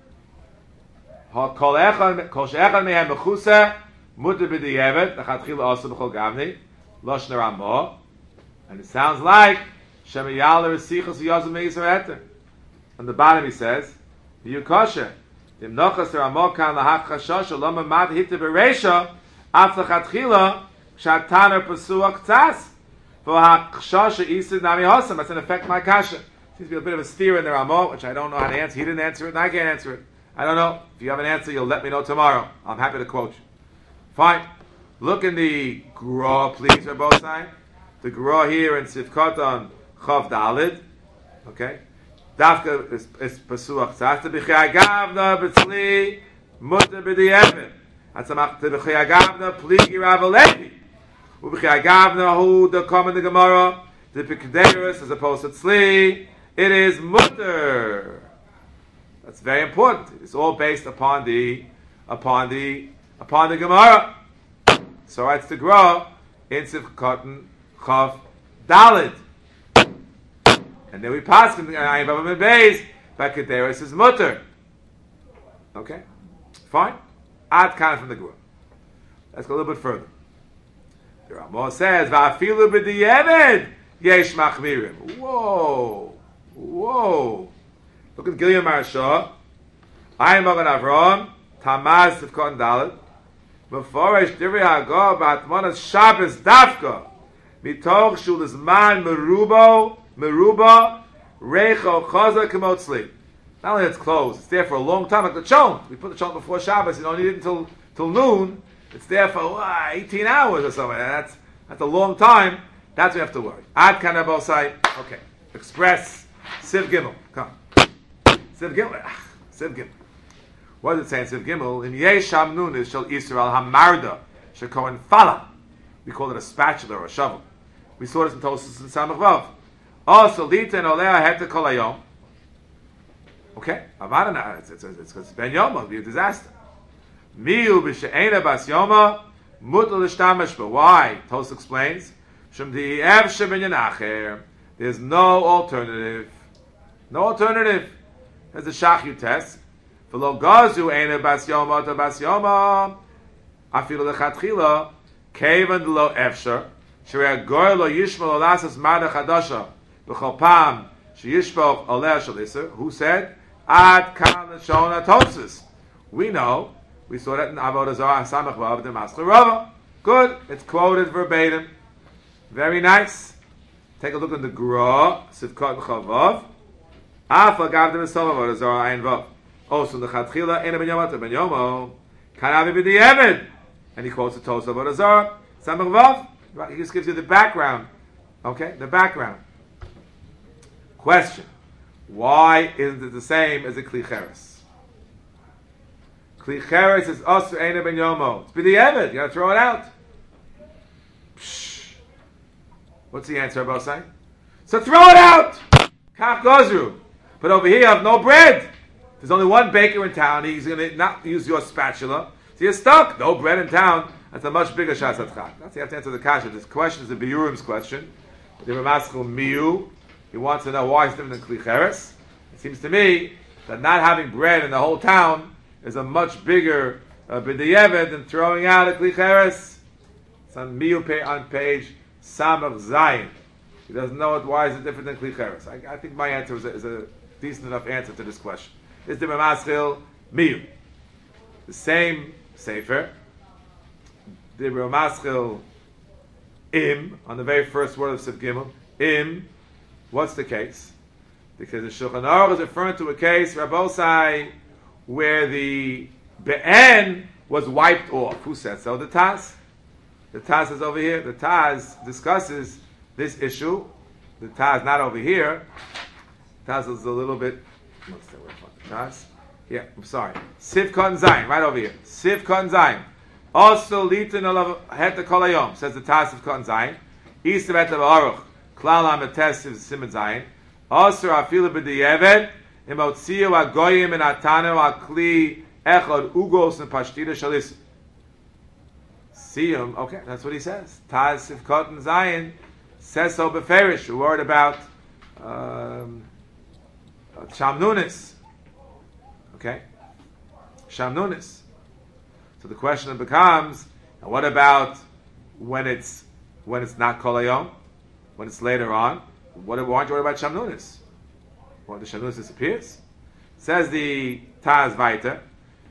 Kol she'echad mehem mechusa mutter b'di'evet l'chatchila also b'chol gavni loshna Ramah, and it sounds like Shemiyal Resichos Yozim Meisar Eter. On the bottom he says, "V'yukosha dimnochas Ramah kan lahach chashosha lo mamad hita bereisha af l'chatchila shataner pasuach tzas v'hachshosha isid nami hosam." That's in effect my kasha. Seems to be a bit of a steer in the Ramah, which I don't know how to answer. He didn't answer it, and I can't answer it. I don't know. If you have an answer, you'll let me know tomorrow. I'm happy to quote you. Fine. Look in the Gra, please, on both sides. The Gra here in Sifkatan Chav Dalid. Okay. Dafka is Pasuach Tzas. B'chei Agavna b'tzli mutter b'di'evet. Atzamach b'chei Agavna pligi Rav Alevi. U'b'chei Agavna hu the common the Gemara. The Pekderis as opposed to tzli. It is mutter. That's very important. It's all based upon the Gemara. So it's the Gra in Sifkatan Chav Dalid. And then we pass in the Ayin Bava Beis, but Kederis is mutter. Okay? Fine? Ad kind from the Gra. Let's go a little bit further. The Ramah says, Va'afilu b'di'evet yesh machmirim. Whoa. Look at Gilead Marashah. Ayin Magen Avraham, Tamaz Sifkatan Dalid. Meforesh Divrei Hagah b'Hatmanas Shabbos Dafka. Mitoch shul zman meruba recho chaza kemotzli. Not only it's closed, it's there for a long time, like the chont. We put the chont before Shabbos. You don't need it until noon. It's there for 18 hours or something. That's a long time. That's what you have to worry. Ad kanabosai. Okay. Express Siv Gimel. Come. Siv Gimel. What does it say in Siv Gimel? In Yesham Nunis shall Yisrael Hamarda Shekohen Fala. We call it a spatula or a shovel. We saw this in Tosas and Samach Vav. Also, Lita and Olea Heta Kolayom. Okay, Avadana, it's Ben Yom, it'll be a disaster. Miu b'she'ena bas Yoma, mutal l'shtamish bo. Why? Tosas explains, Shem di'ev she'binyan acher. There's no alternative. No alternative. There's a shachyu test. V'lo gazu ena bas Yoma to bas Yoma. Afilu l'chatchila. Kevan lo efsher, shreya goy lo yishma lo lasas mada chadasha, b'chol pam Sheyishpoch oleh shel iser. Who said? Ad kan l'shon hatosis. We know. We saw that in Avodah Zarah Samach Vav the Master Rava. Good. It's quoted verbatim. Very nice. Take a look at the Gra Sivkot Chavav. Afa gav them some Avodah Zarah Ayin Vav. Also the Chatchila Ena Ben Yomo Ben Yomo Kanavi B'Di'evid. And he quotes the Tos Avodah Zarah Samach Vav. He just gives you the background. Okay, the background. Question: why isn't it the same as a Kli Cheres? Kli Cheres is Asur Eina Ben Yomo. It's B'Di'evid. You got to throw it out. Psh. What's the answer about saying? So throw it out. Kach Gozru. But over here you have no bread. There's only one baker in town. He's going to not use your spatula. So you're stuck. No bread in town. That's a much bigger shas atchak. That's you have to answer the kasha. This question is the Biurim's question. The Ramaschel Miu. He wants to know why it's different than Kli Cheres. It seems to me that not having bread in the whole town is a much bigger b'di'evid than throwing out a Kli Cheres. It's on Miu on page Samach Zayin. He doesn't know it. Why is it different than Kli Cheres? I think my answer is a decent enough answer to this question. It's the Ramaschel Miu. The same sefer. The Ramaschel Im, on the very first word of Siv Gimel, Im, what's the case? Because the Shulchan Aruch is referring to a case, Rabbosai, where the Be'en was wiped off. Who said so? The Taz. The Taz is over here. The Taz discusses this issue. The Taz not over here. The Taz is a little bit, what's the word for the Taz? Yeah, I'm sorry. Siv Kon Zayin, right over here. Siv Kon Zayin. Also, litin olav het kolayom, says the Taz of Kon Zayin. East of Et Aruch, klal ametes of Simon Zayin. Also, afilu b'di'evet, imotziu agoyim and atanu akli echad ugos and pashtida shalis. Siyum, okay, that's what he says. Taz of Kon Zayin says so beferish. We're worried about Shamnunis. Okay? Shamnunis. So the question becomes, what about when it's not kolayom, when it's later on? Why aren't you worried about Shamnunis? Well, the Shamnunis disappears. Says the Taz weiter,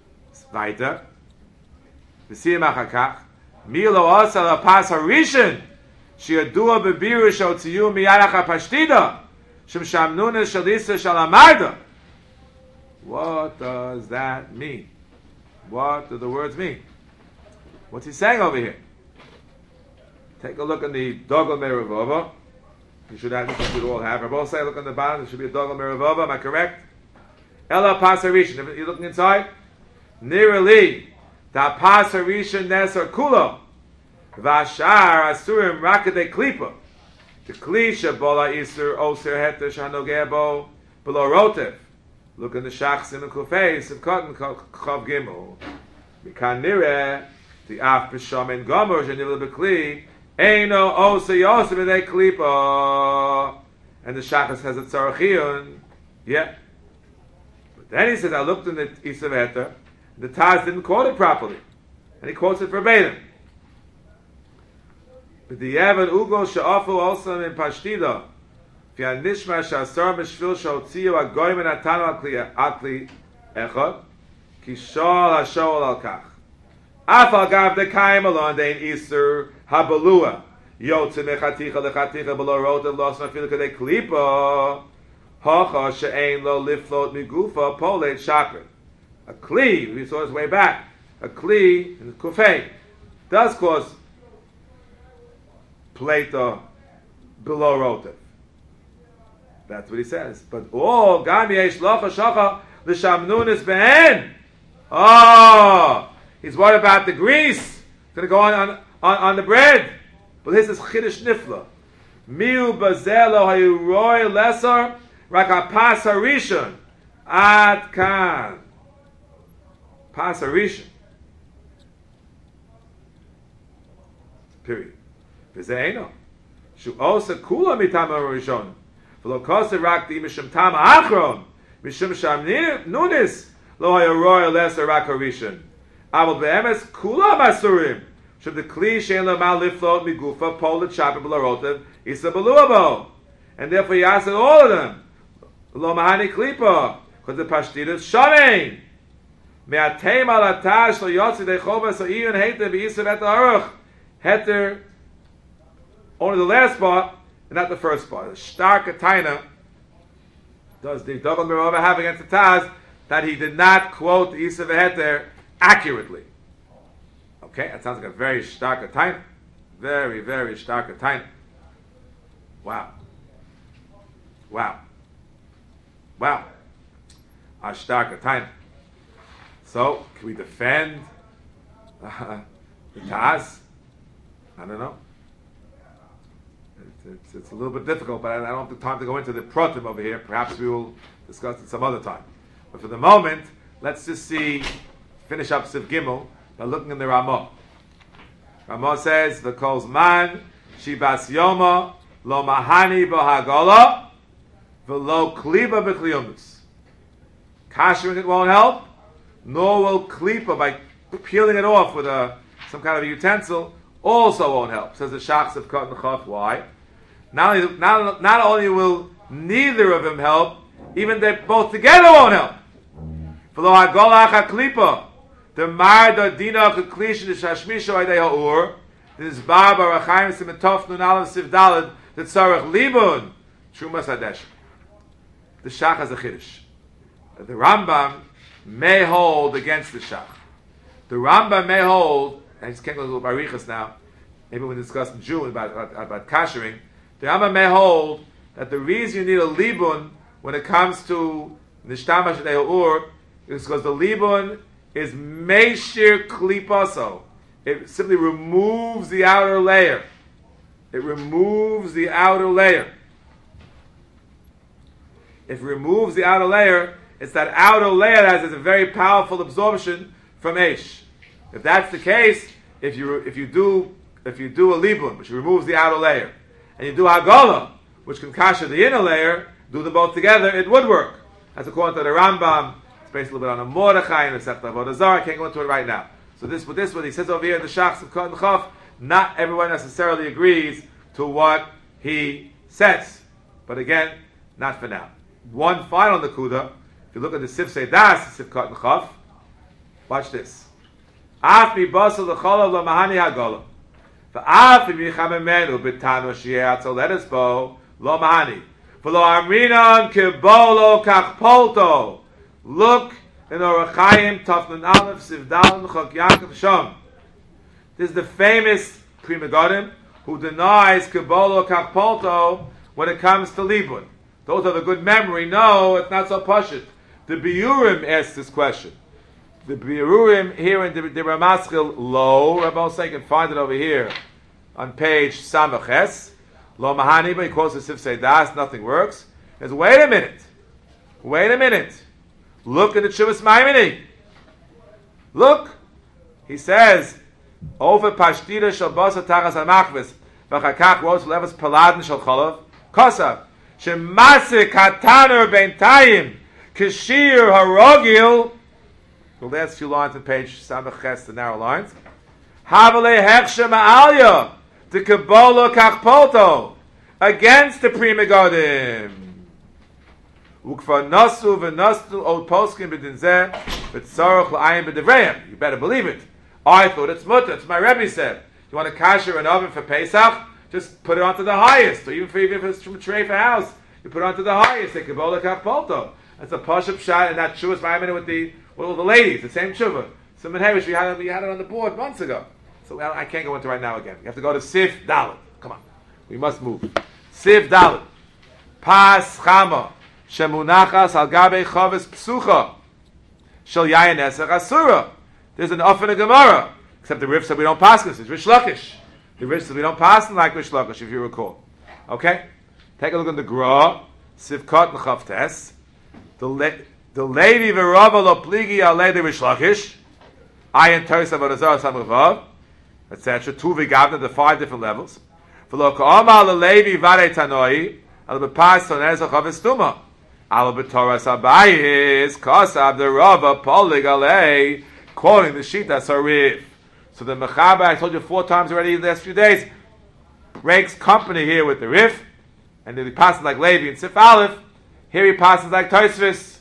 the Siyam Achakach, Milo Asal Pas Harishan, Shiadua Bebiru Shotziyu Miyarach HaPashtida, Shem Shamnunis Shalisa Shalamarda. What does that mean? What do the words mean? What's he saying over here? Take a look in the Dogel Meravova. You should have, you should all have. Rabbi say, look on the bottom. There should be a Dogel Meravova. Am I correct? Ella Pasarishan. You're looking inside. Nirali da Pasarishan Nesar Kulo Vashar Asurim Rakade Klipa. The Klisha Bola Isur Oser Heter Shanogebo Below Rotev. Look in the Shachsim and Kufeis of Cotton Chav Gimel. Mikan Nireh, the Af B'Sham and Gomer, Shanil B'Kli, Eino Osa Yosef B'Dei Klipa. And the Shachas has a Tzarachiyun. Yeah. But then he says, I looked in the Isav Heter, the Taz didn't quote it properly. And he quotes it verbatim. But the Yevad Ugo Sha'afu also in Pashtida. Nishma Shasar Mishvil Shotziu Agoyim and Atanu Akli Echad Kishol Hashol Al Kach Afal Gav the Kaim Alon Dein Isur Habalua Yotze Mechaticha Lechaticha Below Rota Los Nafil Kadei Klipa Hacha She'ein Lo Liflot Migufa Polet Shapir. A Kli, we saw his way back. A Kli in the Kufay does cause Plata below Rota. That's what he says. But oh, Gam Yesh Locha Shacha L'Shamnunis Behen. Oh, he's worried about the grease. It's going to go on the bread. But this is Chiddush Nifla. Miu Bazelo Hayuroi Lesar Rakapas Harishon Ad Kan Pas Harishon. Period. V'zeino Shu Osa Kula Mitam Harishon. V'lo kosa rak di mishum tam achron mishum sham nunis lo hayoroy lesser rak harishon aval be'emes kula masurim shum the kli shein lo mal liflot migufa polet shapim b'larotev isa beluabo, and therefore he asked all of them Lo mahani klipa, because the pashtid is shamein. Me'atem al atash lo yotzi dechova, so even heter b'yisav et ha'aruch, heter, only the last part, and not the first part. The stark ataina does the Dogon Merova have against the Taz that he did not quote the Isa V'heter accurately. Okay, that sounds like a very stark ataina. Very, very stark ataina. Wow. A stark ataina. So, can we defend the Taz? I don't know. It's a little bit difficult, but I don't have the time to go into the protim over here. Perhaps we will discuss it some other time. But for the moment, let's just finish up Siv Gimel by looking in the Ramah. Ramah says, the Kol's man, Shibas Yoma, Lo Mahani B'Hagola, V'Lo Klipa B'Kliyumus. Kashering it won't help, nor will Klipa, by peeling it off with some kind of a utensil, also won't help. Says the Shachs of Kot Nechaf. Why? Not only will neither of them help, even they both together won't help. V'lo hagolach haklipa, the marda dina keklish the shashmisho idei ha'ur, this bar barachaim simetof nun alam sivdalad, the tzarech libun, trumas hadesh. The Shach has a chiddush. The Rambam may hold against the Shach. The Rambam may hold, and he's getting a little barichas now, maybe we'll discuss in June about kashering. The Rambam may hold that the reason you need a libun when it comes to nishtama shadei ha'ur is because the libun is meishir klipaso. It simply removes the outer layer. It removes the outer layer. If it removes the outer layer, it's that outer layer that has a very powerful absorption from Eish. If that's the case, if you do a libun, which removes the outer layer, and you do Hagola, which can kasha the inner layer, do them both together, it would work. That's according to the Rambam. It's based a little bit on a Mordechai and a Sefta Avodah Zarah. I can't go into it right now. So what he says over here in the Shachs of Kot Nechaf, not everyone necessarily agrees to what he says. But again, not for now. One final Nakuda, if you look at the Sif Seidas, Sif Kot Nechaf, watch this. Af mi basel l'cholav l'mahani hagola. V'af im yichamemenu b'tanu shi'eh atzoledes bo lo mahani. V'lo amrinan kibolo kachpolto. Look in Orach Chaim Tafnun Aleph Sivdal Chok Yaakov Shom. This is the famous Pri Megadim who denies kibolo kachpolto when it comes to libun. Those of a good memory know it's not so pashut. The Biurim asked this question. The Biurim here in the Ramaschil Lo, Rabbi Osei, you can find it over here on page Samaches. Lo Mahani, but he quotes the Sif Seidas, nothing works. He says, wait a minute. Look at the Chuvas Maimoni. Look. He says, over Pashtida shal basa tachas ha-machvis, v'chakach rosh levas paladin shal cholav, kosav, shemasik hataner bentayim, kishir harogil, the last few lines on page Samaches, the narrow lines, havale hechshe ma'alya, the kabbalah kachpolto, against the Pri Megadim. Ukfa nasu v'nastu old poskim b'din zeh v'tzarach l'ayim b'devreim. You better believe it. I thought it's mutter. It's my Rebbe said. You want to kasher an oven for Pesach? Just put it onto the highest. Or even if it's from a tray for house, you put it onto the highest. They kabbalah kachpolto. That's a pashup shot, and that shuvah vayimene with all the ladies. The same shuvah. So Menhevish, we had it on the board months ago. So I can't go into it right now again. You have to go to Sif Dalet. Come on, we must move. Sif Dalet. Pas Chama. Shemunachas al gabe chavis psucha shel yayin esach asura. There's an off in a Gemara, except the Rif said we don't pass this. It's Rish Lakish. The Rif said we don't pass like Rish Lakish, if you recall. Okay, take a look at the Gra Sivkot Nechavtes. The lady v'Rava lo pligi al lady Rish Lakish. Ayin Tosa v'Razar Samavav, etc. Tu v'Gavna, the 5 different levels. V'lo ka'ama al levi v'arei tanoi al b'pas tonez chavis tuma. Al b'toras abayis kasab the Rava polig alei, quoting the Shita Sarif. So the Mechaber, I told you 4 times already in the last few days, breaks company here with the Rif, and then he passes like Levi and Sif Aleph. Here he passes like Tosfos.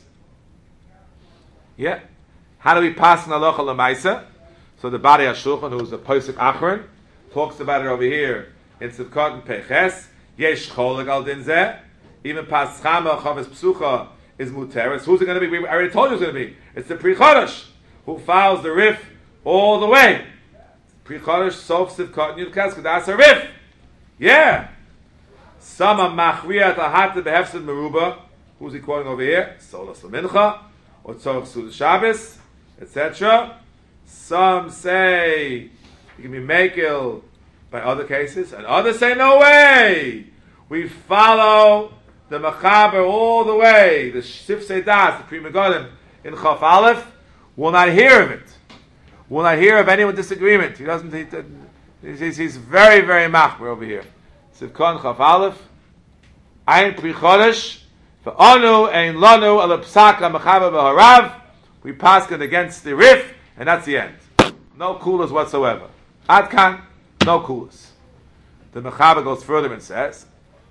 Yeah. How do we pass in halacha l'maisa? So the Bari HaShulchan, who's the Posek Achron, talks about it over here in Sivkot and Peches. Yesh choleg al din zeh. Even Paschama Chavis Psucha is muteris. Who's it going to be? I already told you who's going to be. It's the Pri Chodesh who follows the Rif all the way. Pri Chodesh Sof Sivkot Yud Ches. That's a Rif. Yeah. Sama Machriya Tahata Behefsid Meruba. Who's he quoting over here? Solas Mincha or Tzorch Suda Shabbos, etc. Some say you can be makil by other cases, and others say no way. We follow the Mechaber all the way. The Sifsei Das, the Pri Megadim in Chaf Aleph, will not hear of it. Will not hear of anyone disagreement. He doesn't. He's very, very machmer over here. Sivkon Chaf Aleph, Ein Pri Chodesh, V'anu Ein Lanu Ala Psaka Mechaber B'Harav. We pass it against the Rif, and that's the end. No coolers whatsoever. Adkan, no coolers. The Mechaber goes further and says,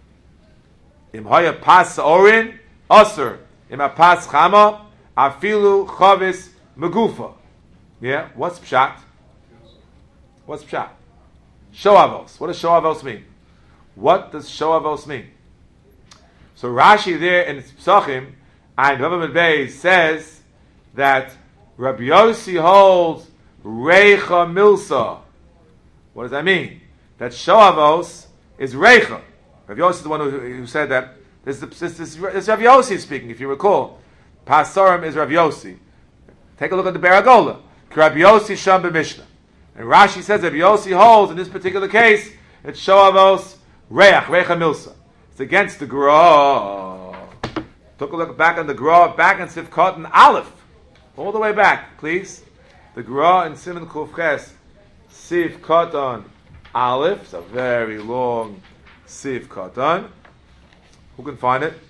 Im hoya pas orin, osir. Im a pas chama, afilu chavis megufa. Yeah, what's pshat? What's pshat? Shoavos. What does shoavos mean? What does shoavos mean? So Rashi there in Psachim, and Rabbi Medbei says that Rabbi Yossi holds reicha milsa. What does that mean? That shoavos is reicha. Rav Yossi is the one who said that. This is Rav Yossi speaking, if you recall. Pasorim is Rav Yossi. Take a look at the Baragola. Rav Yossi Sham b'Mishnah. And Rashi says Rav Yossi holds, in this particular case, it's Shoavos Reicha Milsa. It's against the Gra. Took a look back on the Gra, back in Sivkot and Aleph. All the way back, please. The Gra in Siman Kufches, Sivkot on Aleph. It's a very long Sivkot on. Who can find it?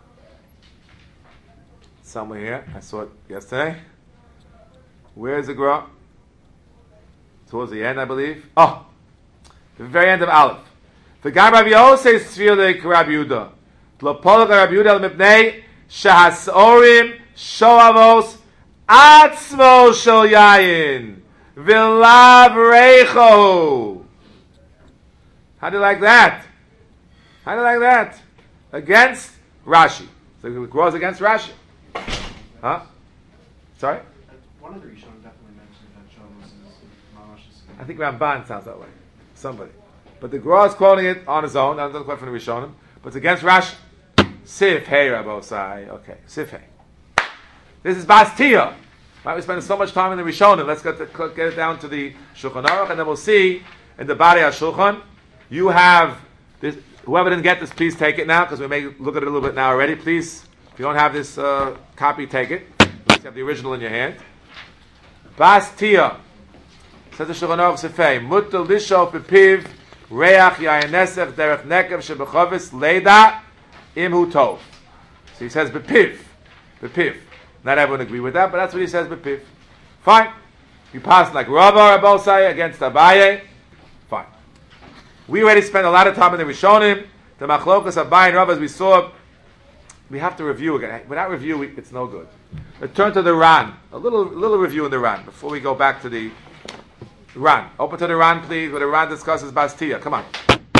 Somewhere here. I saw it yesterday. Where's the Gra? Towards the end, I believe. Oh, the very end of Aleph. The guy Rabbi Yosef Sfirlik Rabbi Yehuda. Tlopolak Rabbi Yehuda al Mipnei Shahasorim Shoavos Atzmo Shel Yayin Vilav Reicho. How do you like that? How do you like that? Against Rashi. So it grows against Rashi. Huh? Sorry? One of the Rishonim definitely mentioned that Shabbos is Mamash. I think Ramban sounds that way. Somebody. But the Gra is quoting it on his own. Doesn't quote from the Rishonim. But it's against Rashi. Sif Hey Rabosai. Okay. Sif Hey. This is Bastia. Right? We're spending so much time in the Rishonim. Let's get it down to the Shulchan Aruch, and then we'll see in the Bari HaShulchan. You have this. Whoever didn't get this, please take it now, because we may look at it a little bit now already. Please, if you don't have this copy, take it. Please have the original in your hand. Bastia. Says the Shulchan Aruch Sifei. Mutter lishof bepiv reach yayinesech derech nekev shebechovis leida imhu tov. So he says bepiv. Bepiv. Not everyone agree with that, but that's what he says bepiv. Fine. You pass like Rava Rabosai against Abaye. Fine. We already spent a lot of time in the Rishonim. The Machlokas Abaye and Rava, as we saw, we have to review again. Without review, it's no good. Let's turn to the Ran. A little review in the Ran before we go back to the Ran. Open to the Ran, please, where the Ran discusses Bastia. Come on.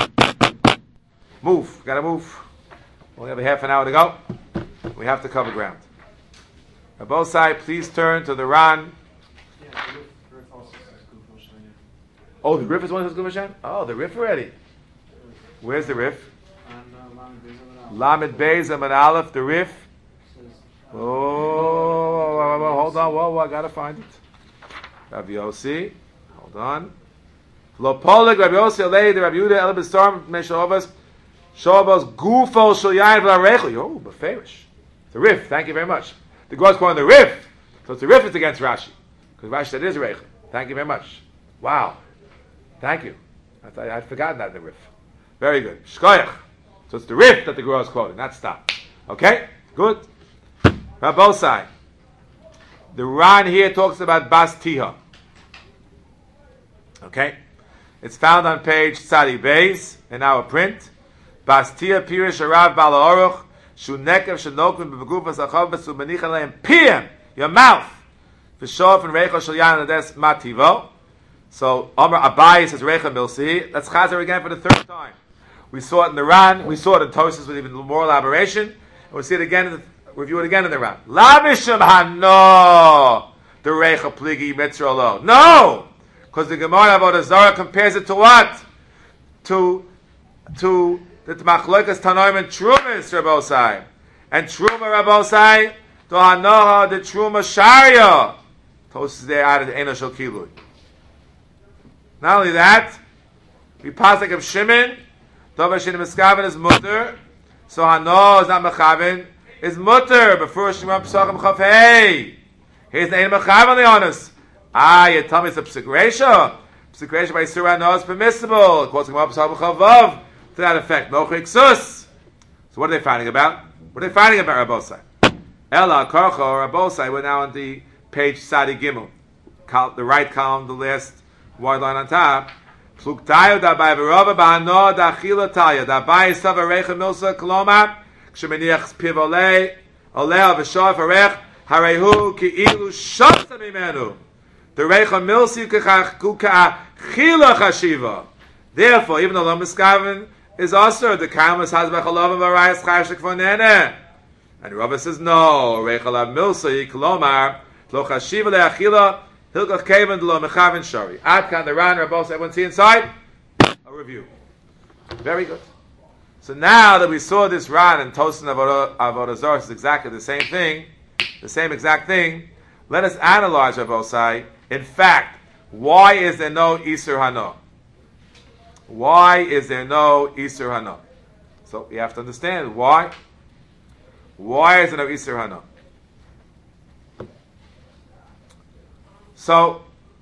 Move. Gotta move. Only have a half an hour to go. We have to cover ground. Rabosai, please turn to the Ran. Yeah, the Rif also says Gufo Shleya. Oh, the Rif is one who's Gufo Shem? Oh, the Rif already. Where's the Rif? And Lamed Beis and Aleph, the Rif. Oh, hold on. Whoa, I gotta find it. Rabbi Yossi. Hold on. Lo Polig, Rabbi Yossi, Alei, the Rabbi Yehuda, Ele B'Storm, Meshavos, Shavos, Gufo, Shulyayin, V'Arecho. Oh, Beferish. The Rif, thank you very much. The Gemara is calling the Rif. So it's the Rif is against Rashi. Because Rashi said it is Reicha. Thank you very much. Wow. Thank you. I'd forgotten that, the Rif. Very good. Shkoyach. So it's the Rif that the Gemara is quoting, not stop. Okay? Good. Rabosai. The Ran here talks about Bastia. Okay? It's found on page Tzadi Beis in our print. Bastia Pirish Arav Bala Aruch Shu nekev shenokim b'begufas achavas u'menicha lehem piyam, your mouth. V'shof and reicha shel yain ades mativo. So Amar Abai says reicha milsi. That's chazer again for the third time. We saw it in the Ran. We saw it in Tosas with even more elaboration. And we'll see it again. Review it again in the Ran. La mishum hano the reicha pligi mitzra lo. No, because the Gemara Avodah Zarah compares it to what? To the Machlokas Tanoim and Trumas Rabosai. And Truma Rabosai, to Hanoha, the Truma Sharia. Tosas there added Eno Shel Kilui. Not only that, we pasuk of Shimon, Dova Shini Meskaven is mutter, so Hanoha is not Mechaven, is mutter, before Shimon Pesachim Chafei. Here's the Eno Mechaven on the honest. You tell me it's a Psik Reisha. Psik Reisha by Surah Hanoha is permissible. Quoting Shimon Pesachim Chavav. To that effect, Mochik Sus. So what are they fighting about? What are they fighting about, Rabosai? Ella Karcho, Rabosai, we're now on the page Sadi Gimel. The right column, the last wide line on top. Pluktayo da by Verova Bahano da Chila Talia da by Sava Recha Milsa Koloma Kshemeniach Pivole Olea V'Shof Arech Harehu Ki'ilu Shotza Mimenu the Recha Milsi Kuka Chila Chashiva. Therefore, even though Lo Miskaven is also the Kamas has Bechalov Varayas Chashik Fonene. And Rava says, no, Reichalav Milsa Yiklomar, Lo Chashiva Leachila, Hilkach Kavan Lo Mechaven Shari. Adkan, the Ran, Rabos, everyone see inside? A review. Very good. So now that we saw this Ran and Tosin Avodah Zarah is exactly the same thing, the same exact thing, let us analyze Rabosai. In fact, why is there no Isur Hano? Why is there no Isur Hana? So you have to understand why. Why is there no Isur Hana? So,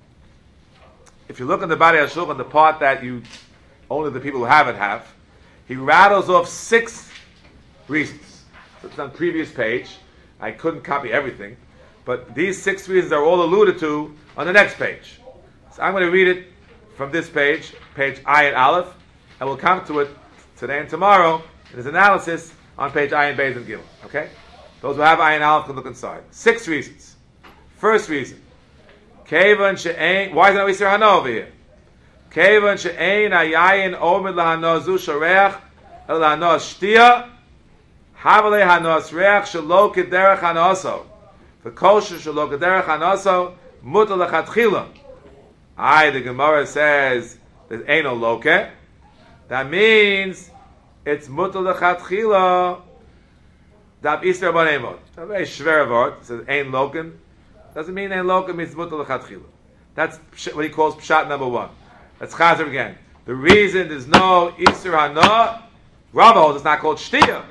if you look in the Bari HaShulchan, the part that only the people who have it have, he rattles off 6 reasons. So it's on the previous page. I couldn't copy everything, but these 6 reasons are all alluded to on the next page. So I'm going to read it from this page Ayin Aleph, and we'll come to it today and tomorrow in his analysis on page Ayin Beis and Gimel. Okay? Those who have Ayin Aleph can look inside. 6 reasons. First reason. Kevan she'ein, why is there no Isur Hano over here? Kevan she'ein hayayin omid lahano zu shareach el lahano shtia havale hano reach shelo kederech hanoso v'kosher shelo kederech hanoso mutar lechatchila. The Gemara says there's ain't no loke. That means it's mutar lechatchila. Dav Isra Banemot. A very shver word. It says ain't loken. Doesn't mean ain't loken means mutar lechatchila. That's what he calls pshat number 1. Let's chazer again. The reason there's no Isra Hana, Rava holds it's not called Shtiya.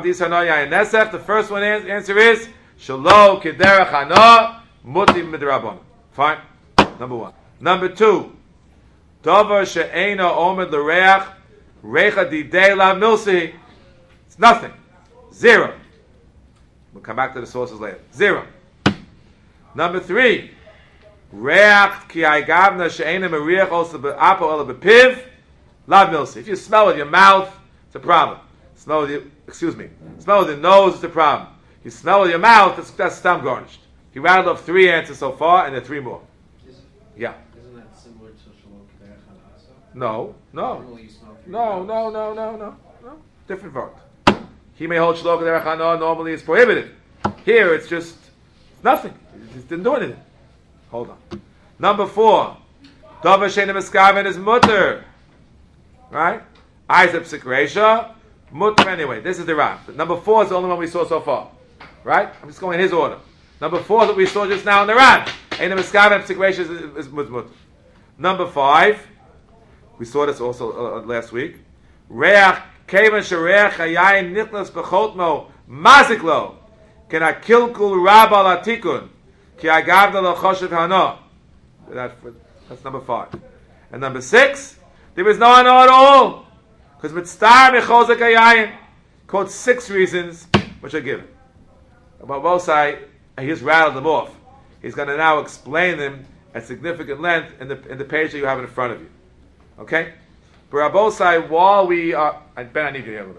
The first one answer is Shalo Kederach Hana Muti Midrabon. Fine. Number 1. Number 2. Dover she'ena omed l'reach recha didei la milsi. It's nothing. 0. We'll come back to the sources later. 0. Number 3. Reach ki aigavna she'ena meriach also be'apo ela bepiv la milsi. If you smell with your mouth, it's a problem. Smell with your nose, it's a problem. You smell with your mouth, that's stam garnished. He rattled off 3 answers so far, and there are 3 more. Yeah. Isn't that similar to Shalom Kederech Hanasa? No. Normally you smell through No. your nose. Different word. He may hold Shalom Kederech Hana, normally it's prohibited. Here it's nothing. It just didn't do anything. Hold on. Number 4. Davar Sheina Meskaven is mutter. Right? Isaac Psik Reisha. Mutter anyway. This is the Ram. Number 4 is the only one we saw so far. Right? I'm just going in his order. Number 4 is what we saw just now in the Ran. Sheina Meskaven Psik Reisha is mutter. Number 5. We saw this also last week. Reach Kevan Shareach Hayayin Nichnas Bechotmo Maziklo Kena Kilkul Rabba Latikun Ki Agavna Lo Choshev Hana. That's number 5. And number 6, there is no Hana at all. Because Mitztar Mechozek Hayayin quotes 6 reasons which are given. About both sides, he just rattled them off. He's going to now explain them at significant length in the page that you have in front of you. Okay? But Rabosai, while we are, Ben, I need you here a little bit.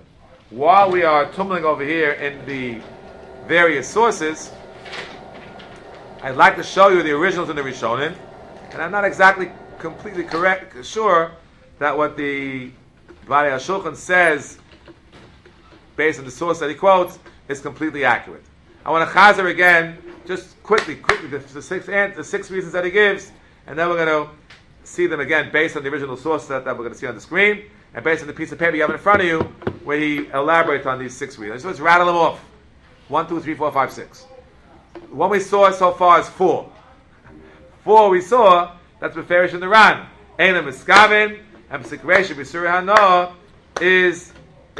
while we are tumbling over here in the various sources, I'd like to show you the originals in the Rishonim, and I'm not exactly completely sure that what the Bari HaShulchan says, based on the source that he quotes, is completely accurate. I want to chazer again, just quickly, the six reasons that he gives, and then we're going to see them again based on the original source that we're going to see on the screen, and based on the piece of paper you have in front of you, where he elaborates on these 6 reasons. So let's rattle them off. 1, 2, 3, 4, 5, 6. The one we saw so far is 4. 4 we saw, that's Beferish in the Ran. Eilam Miskavin, and Psikresha B'Suri Hanoah is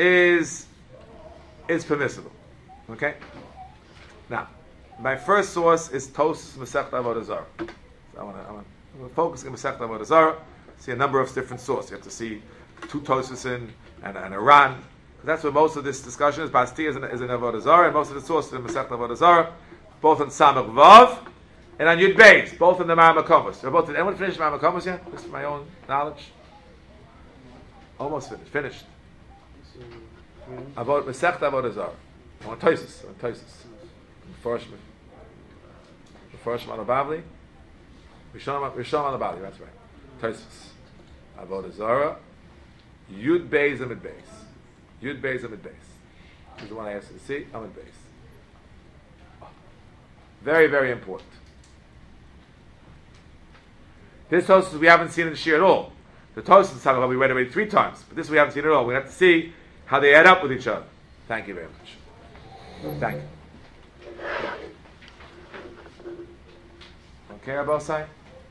permissible. Okay? Now, my first source is Tosfos Masechta Avodah Zarah. So I want to focus on Masechta Avodah Zarah, see a number of different sources. You have to see 2 Tosfos and a Ran. That's where most of this discussion is. Basti is in Avodah Zarah, and most of the sources in Masechta Avodah Zarah, both on Samach Vav and on Yud Beis, both in the Ma'amah Kovos. Did anyone finish Ma'amah Kovos yet? Just for my own knowledge. Almost finished. About Masechta Avodah Zarah. I want Tosfos. Meforish on the Bavli. Rishon on the Bavli. That's right. Tosfos. Avodah Zarah. Yud Beis Amid Beis. Yud Beis Amid Beis. This is the one I asked you to see. Amid Beis. Very, very important. This Tosfos we haven't seen in the Shir at all. The Tosfos we read already 3 times, but this we haven't seen at all. We have to see how they add up with each other. Thank you very much. Thank you. Okay, Abosai?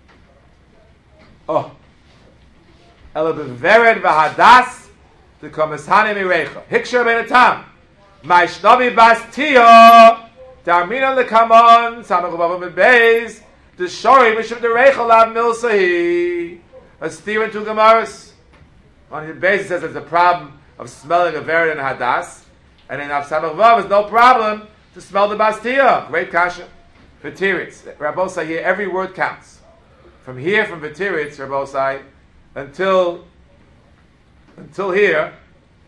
Oh. Ela bevered v'hadas the komeshane mirecha. Hiksher ben atam. Ma'ishnavi bas tiyo. Darmina lekamon. Samach u'bava medbeis. The shori mishum derecha lav milsahi. A steer into Gemaras. On the basis says there's a problem of smelling a vered and hadas. And in Samach Vav there's no problem to smell the bastia. Great kasha. V'tiritz. Rabbosai here, every word counts. From here, from V'tiritz, Rabbosai, until here,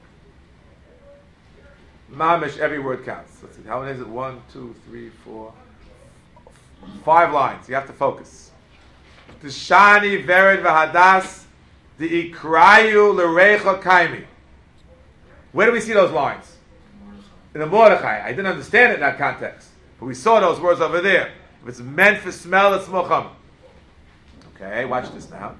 mamish, every word counts. Let's see, how many is it? 1, 2, 3, 4, 5 lines. You have to focus. The shani vered v'hadas, the ikrayu l'reicha kaimi. Where do we see those lines? In the Mordechai. I didn't understand it in that context, but we saw those words over there. If it's meant for smell, it's mocham. Okay, watch this now.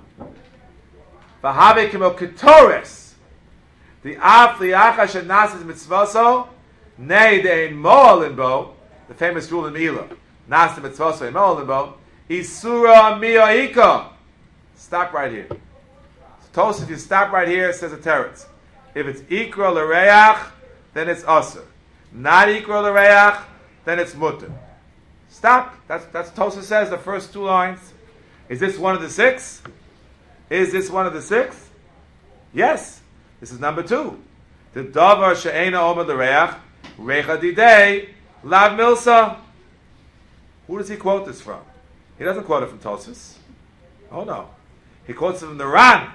V'habe kimo ketores, the af liacha shenasis mitzvaso, nei dein mo'alin bo, the famous rule in Mila, nas mitzvaso ein mo'alin bo, isura mi'oika. Stop right here. So Tosfos, if you stop right here, it says a teretz. If it's ikra l'reach, then it's asur. Not ikra l'reach, then it's mutter. Stop. That's Tosfos says, the first 2 lines. Is this one of the 6? Is this one of the 6? Yes. This is number 2. The davar she'ena omer l'reach, recha didei, lav milsa. Who does he quote this from? He doesn't quote it from Tosfos. Oh no. He quotes it from the Ran.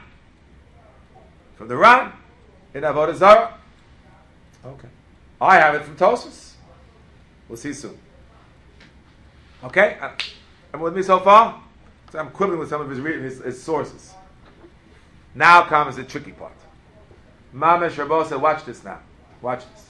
From the Ran in Avodah Zarah. Okay. I have it from Tosfos. We'll see soon. Okay? Am I with me so far? So I'm quibbling with some of his sources. Now comes the tricky part. Mamash Rabosai, watch this now. Watch this.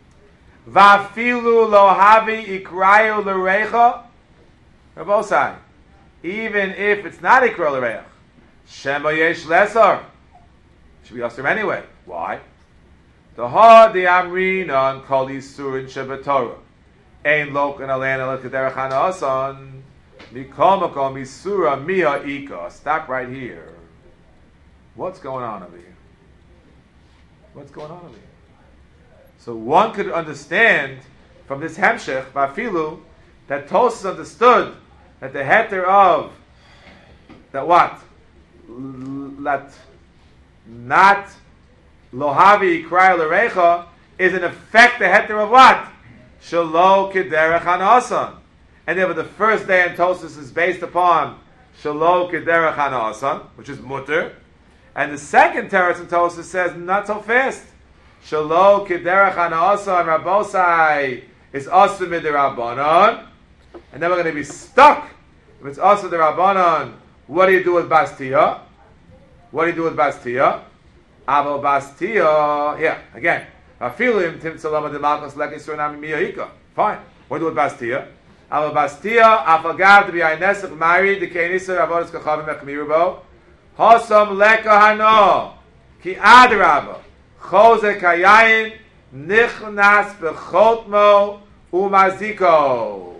Vafilu lo havi ikrayu l'reicha. Rabosai, even if it's not ikra l'reich, shema yesh lesar. Should be asur anyway. Why? The ha the amrina kol yisurin shebetorah ein lokan alein ala kederach hanasan mikol makom isura mia ika. Stop right here. What's going on over here? What's going on over here? So one could understand from this hemshech vafilu that Tosfos understood that the heter of that what? That not lohavi ikray l'reicha is in effect the heter of what? Shelo kederech hanasan. And therefore the first day in Tosfos is based upon Shelo kederech hanasan, which is mutter. And the second teretz in Tosfos says not so fast. Shalo Kederach Hanaasa and Rabosai is also Midirabbanon. And then we're going to be stuck. If it's also the Rabbanon, what do you do with Bastia? What do you do with Bastia? Avo Bastia, here, again. Afilim Tim Salama de Malchus Lekis Surinami Miyahika. Fine. What do you do with Bastia? Avo Bastia, Afagav to be Ainesach married, the Kenisa Ravonis Kachavim Echmirubo. Hosam Leka Hano. Ki Adraba. Chose Kayayin. Nichnas Bechotmo Umaziko.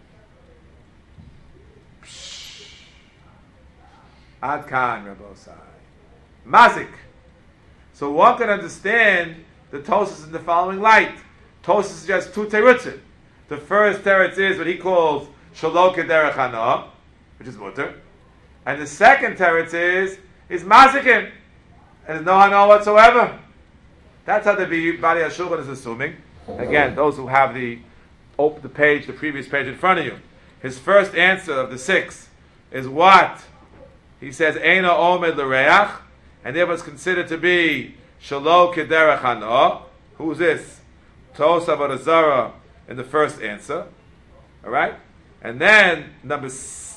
Adkan Rabosai. Mazik. So one can understand the Tosas in the following light. Tosas suggests two terutzim. The first teretz is what he calls Shalok Derech Hana, which is mutter. And the second teretz is Mazikim. And there's no Hana whatsoever. That's how the Bari HaShulchan is assuming. Again, those who have the page, the previous page in front of you. His first answer of the 6 is what? He says, Eina Omed L'Reach, and therefore it's considered to be Shalo Kederech Hana. Who's this? Tos Avodah Zarah in the first answer. Alright? And then number 6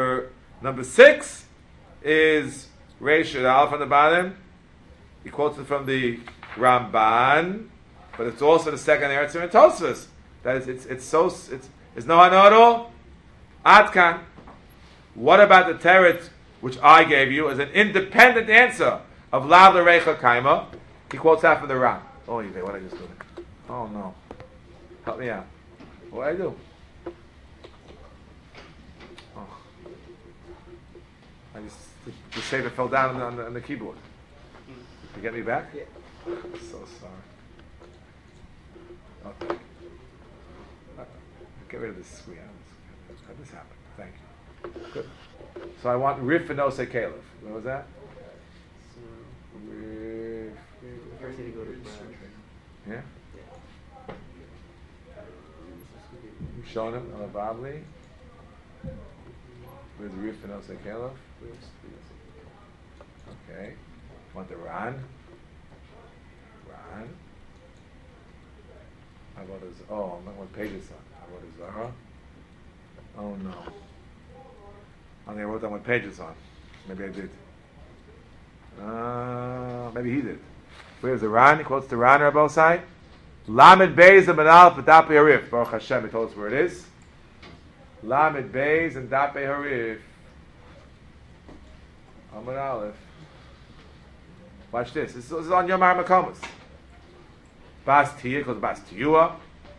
is Reish Aleph on the bottom. He quotes it from the Ramban, but it's also the second answer in Tosfos. That is, it's no Hana at all. Adkan. What about the teretz which I gave you as an independent answer of Lav L'Reicha Kaima? He quotes that from the Ram. Oh, what did I just do? Oh no. Help me out. What did I do? Oh. The saber fell down on the keyboard. You get me back? Yeah. I'm so sorry. Okay. Get rid of this screen. Let this happen. Thank you. Good. So I want Rif and Ose Caleb. What was that? Rif. First need to go to Yeah? You've shown him Alababli. With Rif and Ose Caleb. Okay. Want the Ran? Ran. How about his? Oh, what page is on? How about his Zara? Oh no. I wrote down what page it's on. Maybe I did. Maybe he did. Where's the Ran? He quotes the Ran on both sides. Lamed Beis and Benal for Dape Harif. Baruch Hashem, he told us where it is. Lamed Beis and Dape Harif. Amar Aleph. Watch this. This is on Yomar Makomas. Bastia goes Bastiua.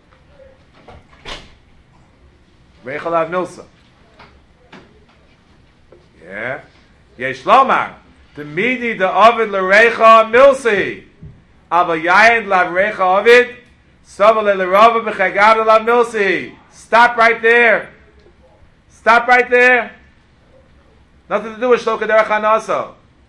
Reichalav Milsa. Yeah. Yesh Lomar. The midi the Ovid l'reicha milsi. Ava yayin lav reicha Ovid. Saval l'rava b'chagad lav milsi. Stop right there. Stop right there. Nothing to do with Shloka Derech Hanasa.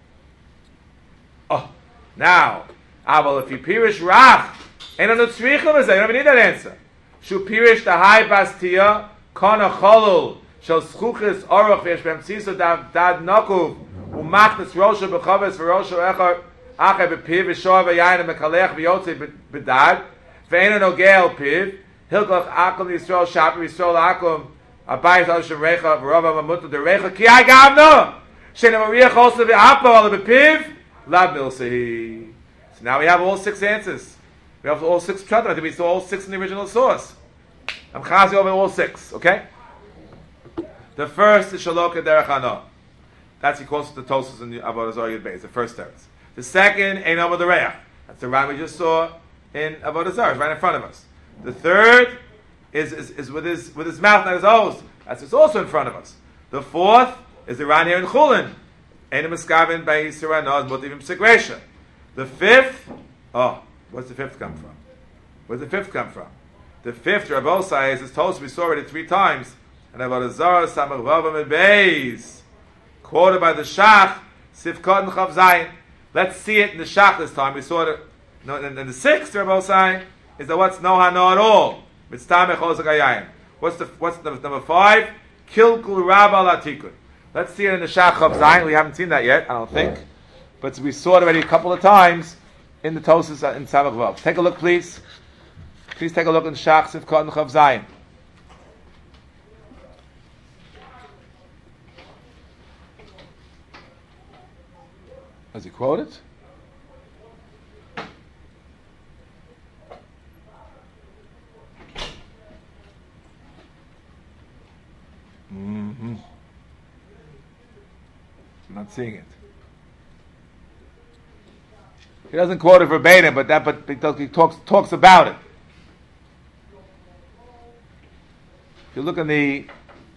Oh, now, Aval if you pirish Rach, ain't no tzrichim is there. You don't even need that answer. Shu pirish the high Bastia, Kana Cholul, Shel Schuchis Oroch v'yesh b'emtziso dad Nakuv, Umachnes Rosha b'chaves v'rosha Ache b'piv v'shor v'yayin v'kalech v'yotze b'dad, v'eino nogel piv, Hilkoch Akum Yisrael Shaper Yisrael Akum, Abayis Al Shem Recha v'rova Mamutu Derecha, Ki I Gavno, Shena Maria Chosa v'Apa Al b'piv, Lab Milsehi. So now we have all 6 answers. We have all 6 pshatim. I think we saw all 6 in the original source. I'm chazi over all 6. Okay. The first is Shaloka Derech Hana. That's he calls the Tosas in the Avodah Zarah Yud Beis. The first teretz. The second Ein Amud L'Reach. That's the Ran we just saw in Avodah Zarah. It's right in front of us. The third is with his mouth, not his nose. That's it's also in front of us. The fourth is the Ran here in Chulin. Ein Miskavin by Yisra Naz Motivim Segresha. The fifth, where's the fifth come from? Where's the fifth come from? The fifth, Rabbi says, is told we saw it 3 times. And Avodah Zarah Samach Vavam and Beis, quoted by the Shach, Sifkot and Chav Zayin. Let's see it in the Shach this time. We saw it. No, and the sixth, Rabbi says, is that what's no hano at all? Mitztamech Chozak Hayayin. What's number 5? Kilkul Rabba Latikun. Let's see it in the Shach Chav Zayin. We haven't seen that yet, I don't think. But we saw it already a couple of times in the Tosas in Samach Vav. Take a look, please. Please take a look in Shach Sivkot and Chav Zayin. Does he quote it? I'm not seeing it. He doesn't quote it verbatim, but he talks about it. If you look in the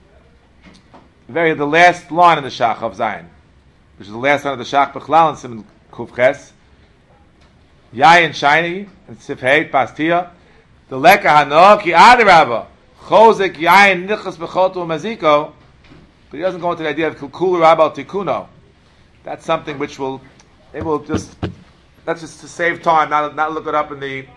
last line of the Shach of Zayin, which is the last line of the Shach Bechlal and Simon Kufches, Yayin Shiny and Sifheit Pastia, the Leka Hano Ki Adirabba Chozek Yayin Nichas Bechotu Maziko, but he doesn't go into the idea of Kilkul Rabal Tikuno. That's something which that's just to save time, not look it up in the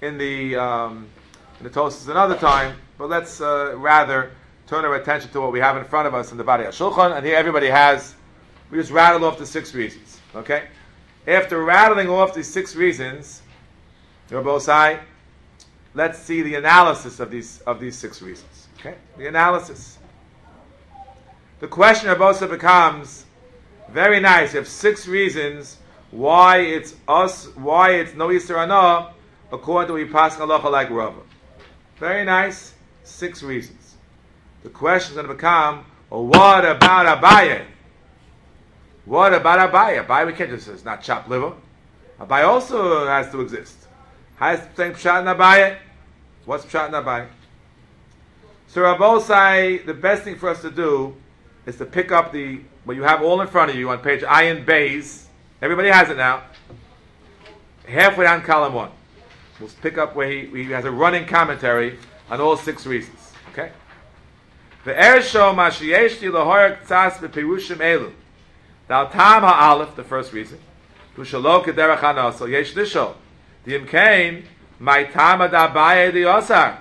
Tosas another time, but let's rather turn our attention to what we have in front of us in the Bari HaShulchan, and here everybody has. We just rattle off the 6 reasons. Okay? After rattling off these 6 reasons, Rabosai, let's see the analysis of these 6 reasons. Okay? The analysis. The question Rabosai becomes very nice. You have 6 reasons why it's no Yisur Hana according to what we pass halacha like Rava. Very nice. 6 reasons. The question is going to become, well, what about Abaye? What about Abaye? Abaye, we can't just say it's not chopped liver. Abaye also has to exist. How is saying Pshat in Abaye? What's Pshat in Abaye? So Rabosai, the best thing for us to do is to pick up what you have all in front of you on page Ayin Beis. Everybody has it now. Halfway down column 1. We'll pick up where he has a running commentary on all 6 reasons. Okay? The Eresho Mashiyeshti Lahoyer Ktsas Bepirushim Elu. Now, Tam HaAleph, the first reason, Pushalo Kederach HaNasel, Yesh Lishol, the Imkain, My Tam Adabaye the Osar.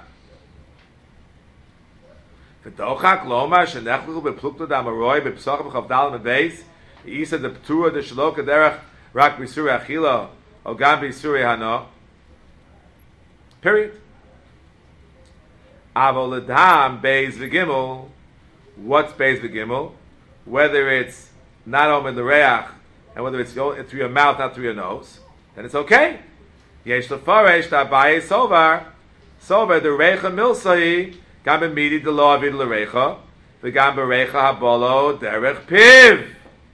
V'dochak Loma, Shenechlu Beplukta Damaroi, Bepsachim Chavdal Mebeis, Isa the Ptura, the Shalo Kederach, Rak Bisuri Achila, Ogam Bisuri Hano. Period. Avol Ladam, Beis V'Gimel. What's Beis V'Gimel? Whether it's not omen the reach, and whether it's through your mouth, not through your nose, then it's okay. Yesh lefaresh Abaye sovar the reicha milsai gam b'midi de lo avid l'reicha v'gam b'reicha habolo derech piv.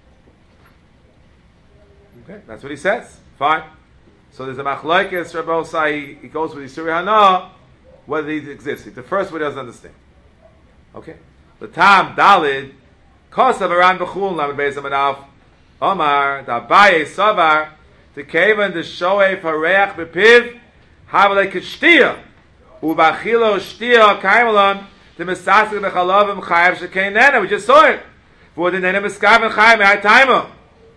Okay, that's what he says. Fine. So there's a machlokes Rabosai. He goes with the Yisur Hana whether these exist. The first one he doesn't understand. Okay. The Tam Dalid. Kosav aran b'chul lamed beis amanaf Omar da Abaye savar the kaven the shoef hareach bepiv havle kishtia ubachilo shtia kaimelon the mesasik bechalavim chayav shekein nena. We just saw it. For the nena meskaven chayav me'ay taimo.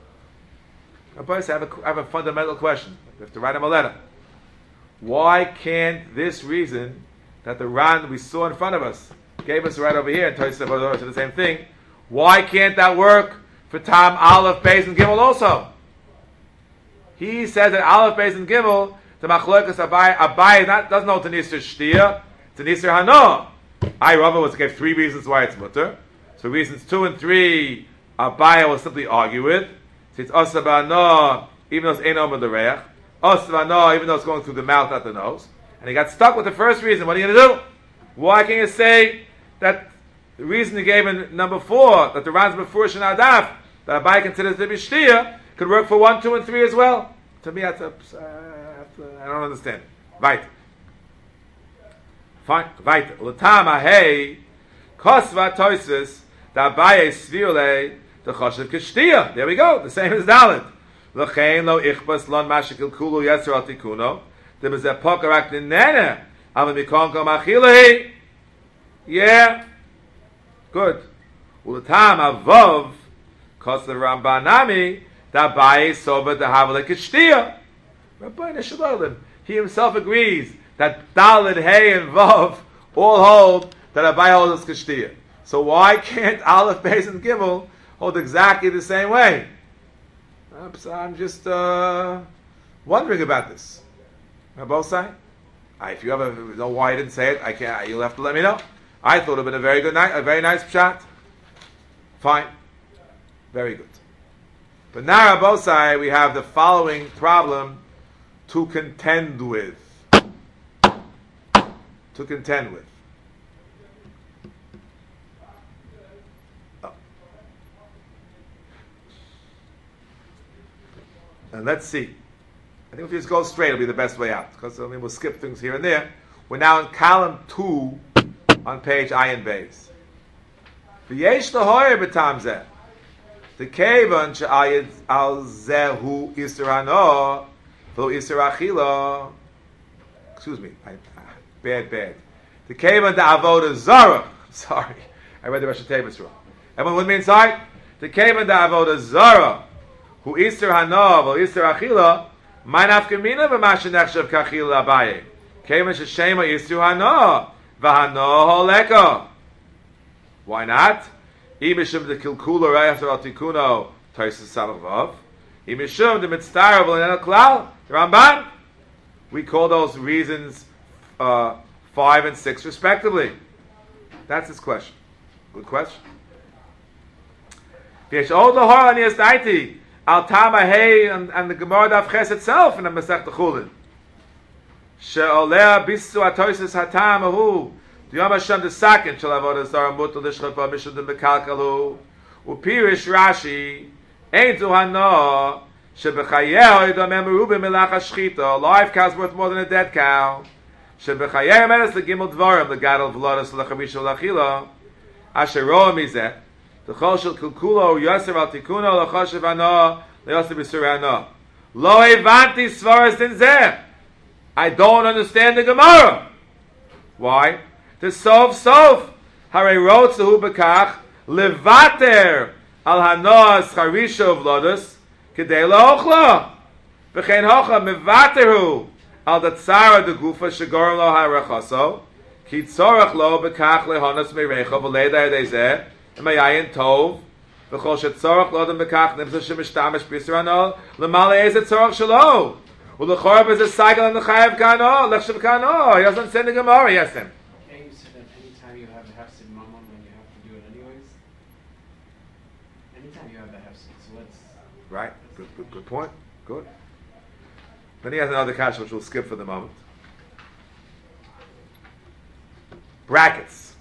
I have a fundamental question. We have to write him a letter. Why can't this reason that the Ran we saw in front of us gave us right over here and Tosafot to the same thing? Why can't that work for Tam Aleph, Beis, and Gimel also? He says that Aleph, Beis, and Gimel, the Machlokas Abaye doesn't know Tanisir Shtia, Tanisir Hano. Rava gave 3 reasons why it's mutter. So reasons 2 and 3, Abaye will simply argue with. So it's Asaba No, even though it's Einom of the Reach. Asaba No, even though it's going through the mouth, not the nose. And he got stuck with the first reason. What are you going to do? Why can't you say that the reason he gave in number 4, that the Ran's before Shanadaf, that Abaye considers to be Shtia, could work for 1, 2, and 3 as well? To me, I don't understand. Right. Fine. Right. L'tam ahei, kosva toises, da Abaye sviole, the choshev kishtia. There we go. The same as Dalit. L'chein lo ichbas lon mashikil kulu yetzer al tikuno. There was a pokarak ninene. Amen mikonko machilei. Yeah. Good. L'tam avov, kosva rambanami, da Abaye soba da havale kishtia. Rabbi Neshadolim. He himself agrees that Dalit, Hey, and Vav all hold that Abaye holds as kishtia. So why can't Aleph, Beis, and Gimel hold exactly the same way? I'm just wondering about this. On both sides. If you ever know why I didn't say it, I can't. You'll have to let me know. I thought it would have been a very good night, a very nice pshat. Fine, very good. But now on both sides we have the following problem to contend with. To contend with. Oh. And let's see. I think if you just go straight, it'll be the best way out. Because we'll skip things here and there. We're now in column 2 on page Ayin Beis. V'yesh l'hoyer b'tam zeh. The kevan she'ayid al zehu isur hano v'lo isur achila. Excuse me. Bad. The kevan da avoda zara. Sorry. I read the Rosh Hashanah wrong. Everyone with me inside? The kevan da avoda zara. Hu isur hano v'lo isur achila. My nafkamina v'masha nechshav kachila abaye. Kevan sheshema isur hano v'hano holeka. Why not? Imishum the kilkula rayafter al tikuno taisus samavav. Imishum the mitzvah v'lenan klal the Ramban. We call those reasons 5 and 6 respectively. That's his question. Good question. V'yesh od lahor ani esnaiti al tama hey and the Gemara daf ches itself in the Masech Chulin. She'oleh bisu atoisus hatam ahu. The Yom Hashem the second shall have orders are mutal lishchapa mishum the mekalkalu upirish Rashi ein tu hano shebechayehu idamem merubim melach hashchita. A live cow is worth more than a dead cow. Shebechayehu menes the gimel dvarim the gadol v'lodas l'chavisha l'achila asher roa mizeh the chol shel kulkulo yoser al tikuno l'choshev hano leyoser b'sur hano lo evanti svaras din zeh. I don't understand the Gemara. Why? The sof hare wrote to bekach levater al hanos charisha of lotus kedei laochla v'chein hocha mevateru al datzara de gufa shegorim lo harachaso ki tzorach lo bekach lehonos meirecha v'leida yedezeh emayayin tov v'chol shetzorach lo dem bekach nimsa shemishtamesh b'yisranol lemale ezet tzorach shelo u'lechorab is a cycle on the chayav kano lechshav kano. He doesn't send the Gemara. Yes, him. You have the hefsid mamon when you have to do it anyways. Anytime you have the hefsid, so let's. Right. Good point. Good. Then he has another kasha which we'll skip for the moment. Brackets.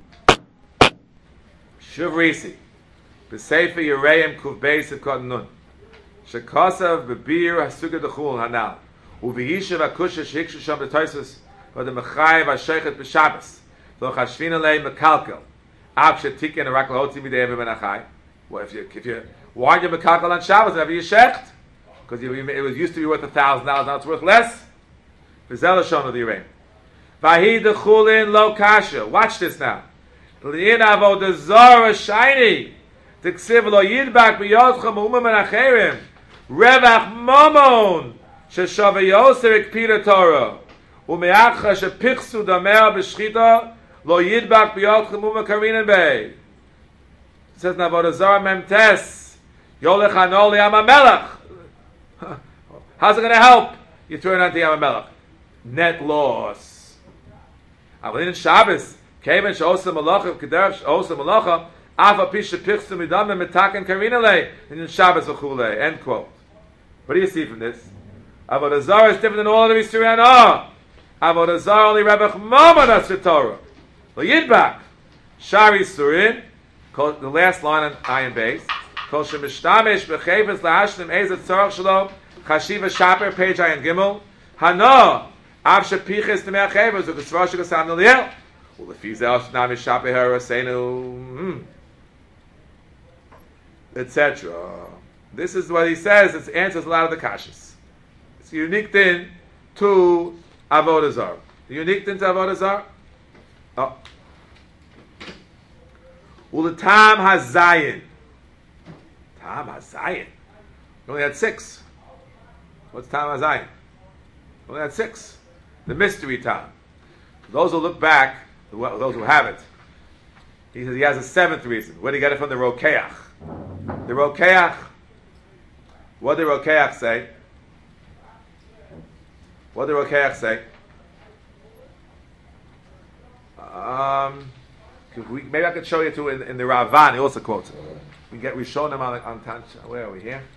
Shuvrisi. B'seifa Yereim Kuv Beis Kod Nun. Shekasav bebir hasuga dechul hanal. Uviyishav akusha shehikshu sham b'toisus v'adem mechayev hashechet b'shabbos. Lo chashvina lei mekalkel. Ab shetiken arakla hotzi midei benachai. Well, if you why you mekalkel on Shabbos whenever you shecht? Because it was used to be worth $1,000, now it's worth less. V'zel shon of the Yereim. Vahi dechulin lo kasha. Watch this now. L'yin avodah zara shiny. T'ksiv lo yidbak b'yodcha ma'umam menacherim. Revach momon sheshava yoser ikpira Torah. U'me'achcha shepichsu damer b'shchita lo yidbak b'yodcha ma'umam karinen bey. It says Navodah Zarah memtes yolech hanol Yamamelech. How's it going to help? You throw it onto Yamamelech. Net loss. Avalin Shabbos came and she'osa malacha k'derech she'osa malacha Ava pisha pichsu midam metaken karinale in Shabbos v'chule. End quote. What do you see from this? Avodah Zarah is different than all of the Yisrael. No, Avodah Zarah only Rebbe Chmama that's the Torah. Lo Yidbak Shari Surin. The last line on Ayin Beis. Kol shemishtamesh b'chayvus lahashlim ezet tzorach shalom chashiva shaper page Ayin Gimel. Hano av shepiches t'mei chayvus u'kesvar shekosam neliel. U'lefizel shnamish shaper haraseinu. Etc. This is what he says. It answers a lot of the kashas. It's a unique thing to Avodah Zarah. The unique thing to Avodah Zarah. Oh. Uletam hazayin. Tam hazayin. We only had 6. What's Tam hazayin? We only had 6. The mystery Tam. For those who look back, those who have it, he says he has a 7th reason. Where did he get it from? The Rokeach. The Rokeach, what did Rokeach say? What did Rokeach say? Maybe I could show you too in the Ravan. He also quotes it. We show them on Tanch. Where are we here?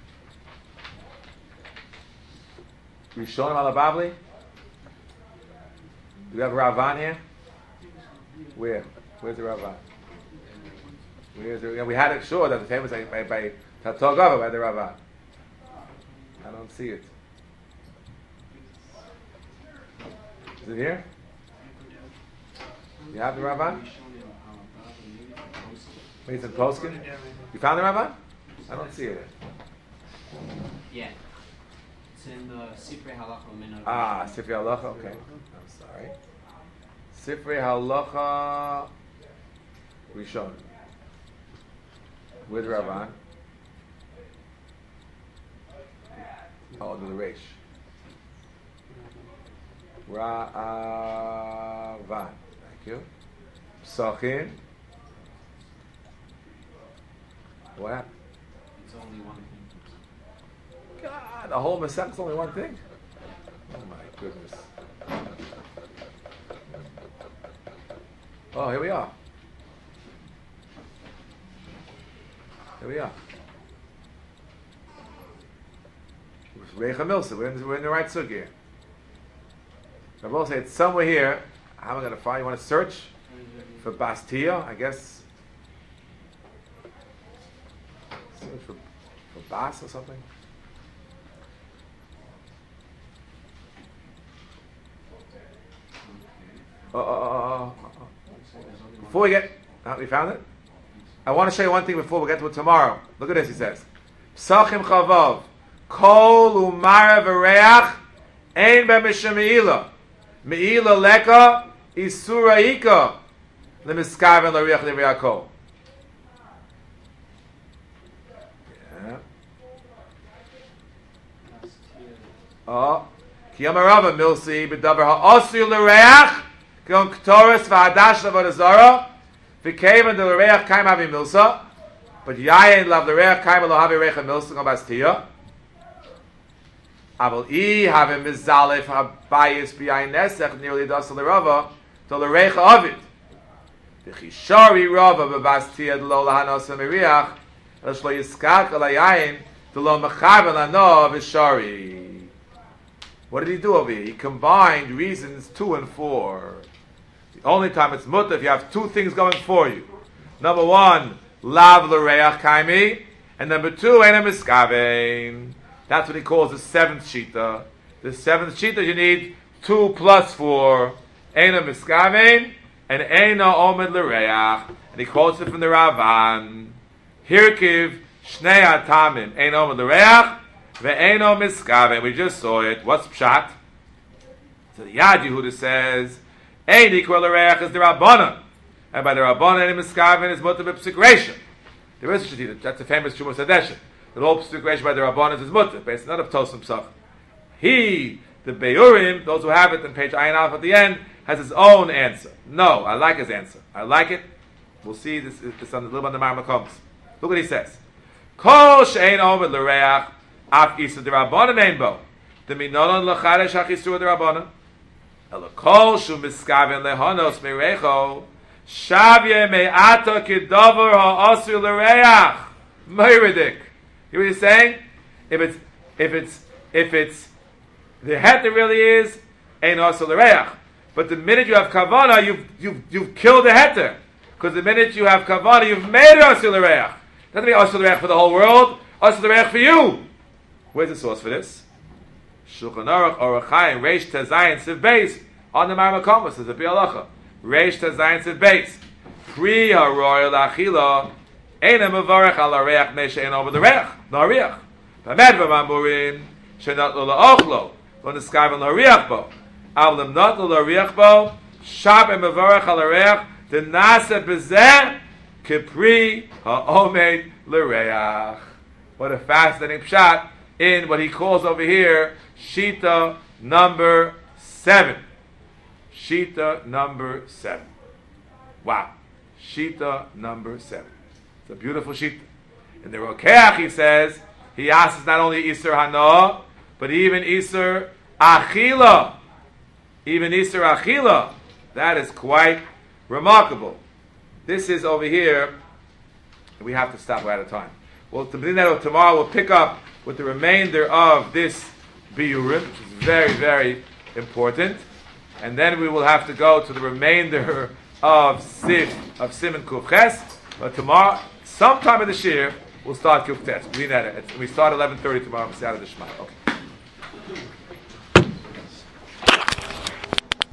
We show them on the Babli. Do we have Ravan here? Where? Where's the Ravan? We had it sure that the famous by Tatogava by the Ravan. I don't see it. Is it here? You have the Ravan? Maybe it's in Poskin? You found the Ravan? I don't see it. Yeah. It's in the Sifrei Halacha Minhag. Sifrei Halacha, okay. I'm sorry. Sifrei Halacha Rishon. With Ravan. Oh, the Reish. Ravan. Thank you. Psachin. What happened? It's only one thing. God, the whole Masech is only one thing? Oh my goodness. Oh, here we are. Here we are. Reicha Milsa. We're in the right sugya here. I will say it's somewhere here. How am I going to find? You want to search for Bastia? I guess. Search for Bas or something. Before we get, we found it. I want to show you one thing before we get to it tomorrow. Look at this. He says, "Psachim chavav, kol umara v'reach, ein b'misham meila, meila leka isura ika, lemiskaven l'riach l'riakol." Yeah. Ki amarava milsi b'davar ha'osir l'reach, k'on k'toris v'hadash l'vodazara. V'kevan de l'reach kaim havi milsa, but yayin lav l'reach kaim lo havi recha milsa go bastia. Aval I havi mizalef habayis b'yayin nesech nearly das l'rava to l'recha avid. V'chishari rava b'bastia d'lo lahanos ha'miriach el shlo yiskak al yayin d'lo mechaven lano v'shari. What did he do over here? He combined reasons 2 and 4. The only time it's mutter if you have two things going for you. Number 1, lav l'reach kaimi, and number 2, ena miskavein. That's what he calls the 7th shita. The 7th shita you need 2 plus 4, ena miskavein, and ena omed l'reach. And he quotes it from the Ravan. Hirkiv shnei atamim, ena omed l'reach, ve'ena miskavein. We just saw it. What's pshat? So the Yad Yehuda says, Ein equal l'reach is the Rabbanan, and by the Rabbanan any miskaven is mutter b'psikration. There is a shadid. That's a famous Shumas Hadeshin. The whole psikration by the Rabbanan is mutter, based not of Tosim Psach. He, the Beurim, those who have it in page Ayin Alf at the end, has his own answer. No, I like his answer. I like it. We'll see this on the little on the Mar Makoms. Look what he says. Kol she'ein omed l'reach af isa the Rabbanan ein bo. The minonon l'charesh ha'chisur the Rabbanan. Elokol shu miskaven lehonos mirecho shavye me'ata kidavar ha'asur l'reach meiridik. You know what he's saying? If it's the heter really is ein asur l'reach, but the minute you have kavana, you've killed the heter, because the minute you have kavana, you've made it asur l'reach. Doesn't mean asur l'reach for the whole world, asur l'reach for you. Where's the source for this? Shulchan Aruch Orach Chaim Reish Tezayin Siv Beis on the Mar Makomas is a Bialacha. Reish Tezayin Siv Beis Pri HaRoyal Achila Eina Mevarech Al HaReach Neshe Ein Over the Reach No Reach Vamed V'Mamurin Shenat Lo La'ochlo Lo Niskaven Lo Reach Bo Avlim Not Lo Reach Bo Shab and Mevarech Al HaReach Denase Bezeh Kipri HaOmed L'Reach. What a fascinating pshat in what he calls over here Shita number 7. Shita number 7. Wow. Shita number 7. It's a beautiful Shita. In the Rokeach he says, he asks not only Isur Hana, but even Isur Achila, even Isser Achila, that is quite remarkable. This is over here. We have to stop. We're out of time. Well, tomorrow we'll pick up with the remainder of this Biurim, which is very, very important. And then we will have to go to the remainder of Siman Kuf Ches. But tomorrow, sometime in the year, we'll start Kuf Tes. We start 11:30 tomorrow. We'll see out of the Shema. Okay.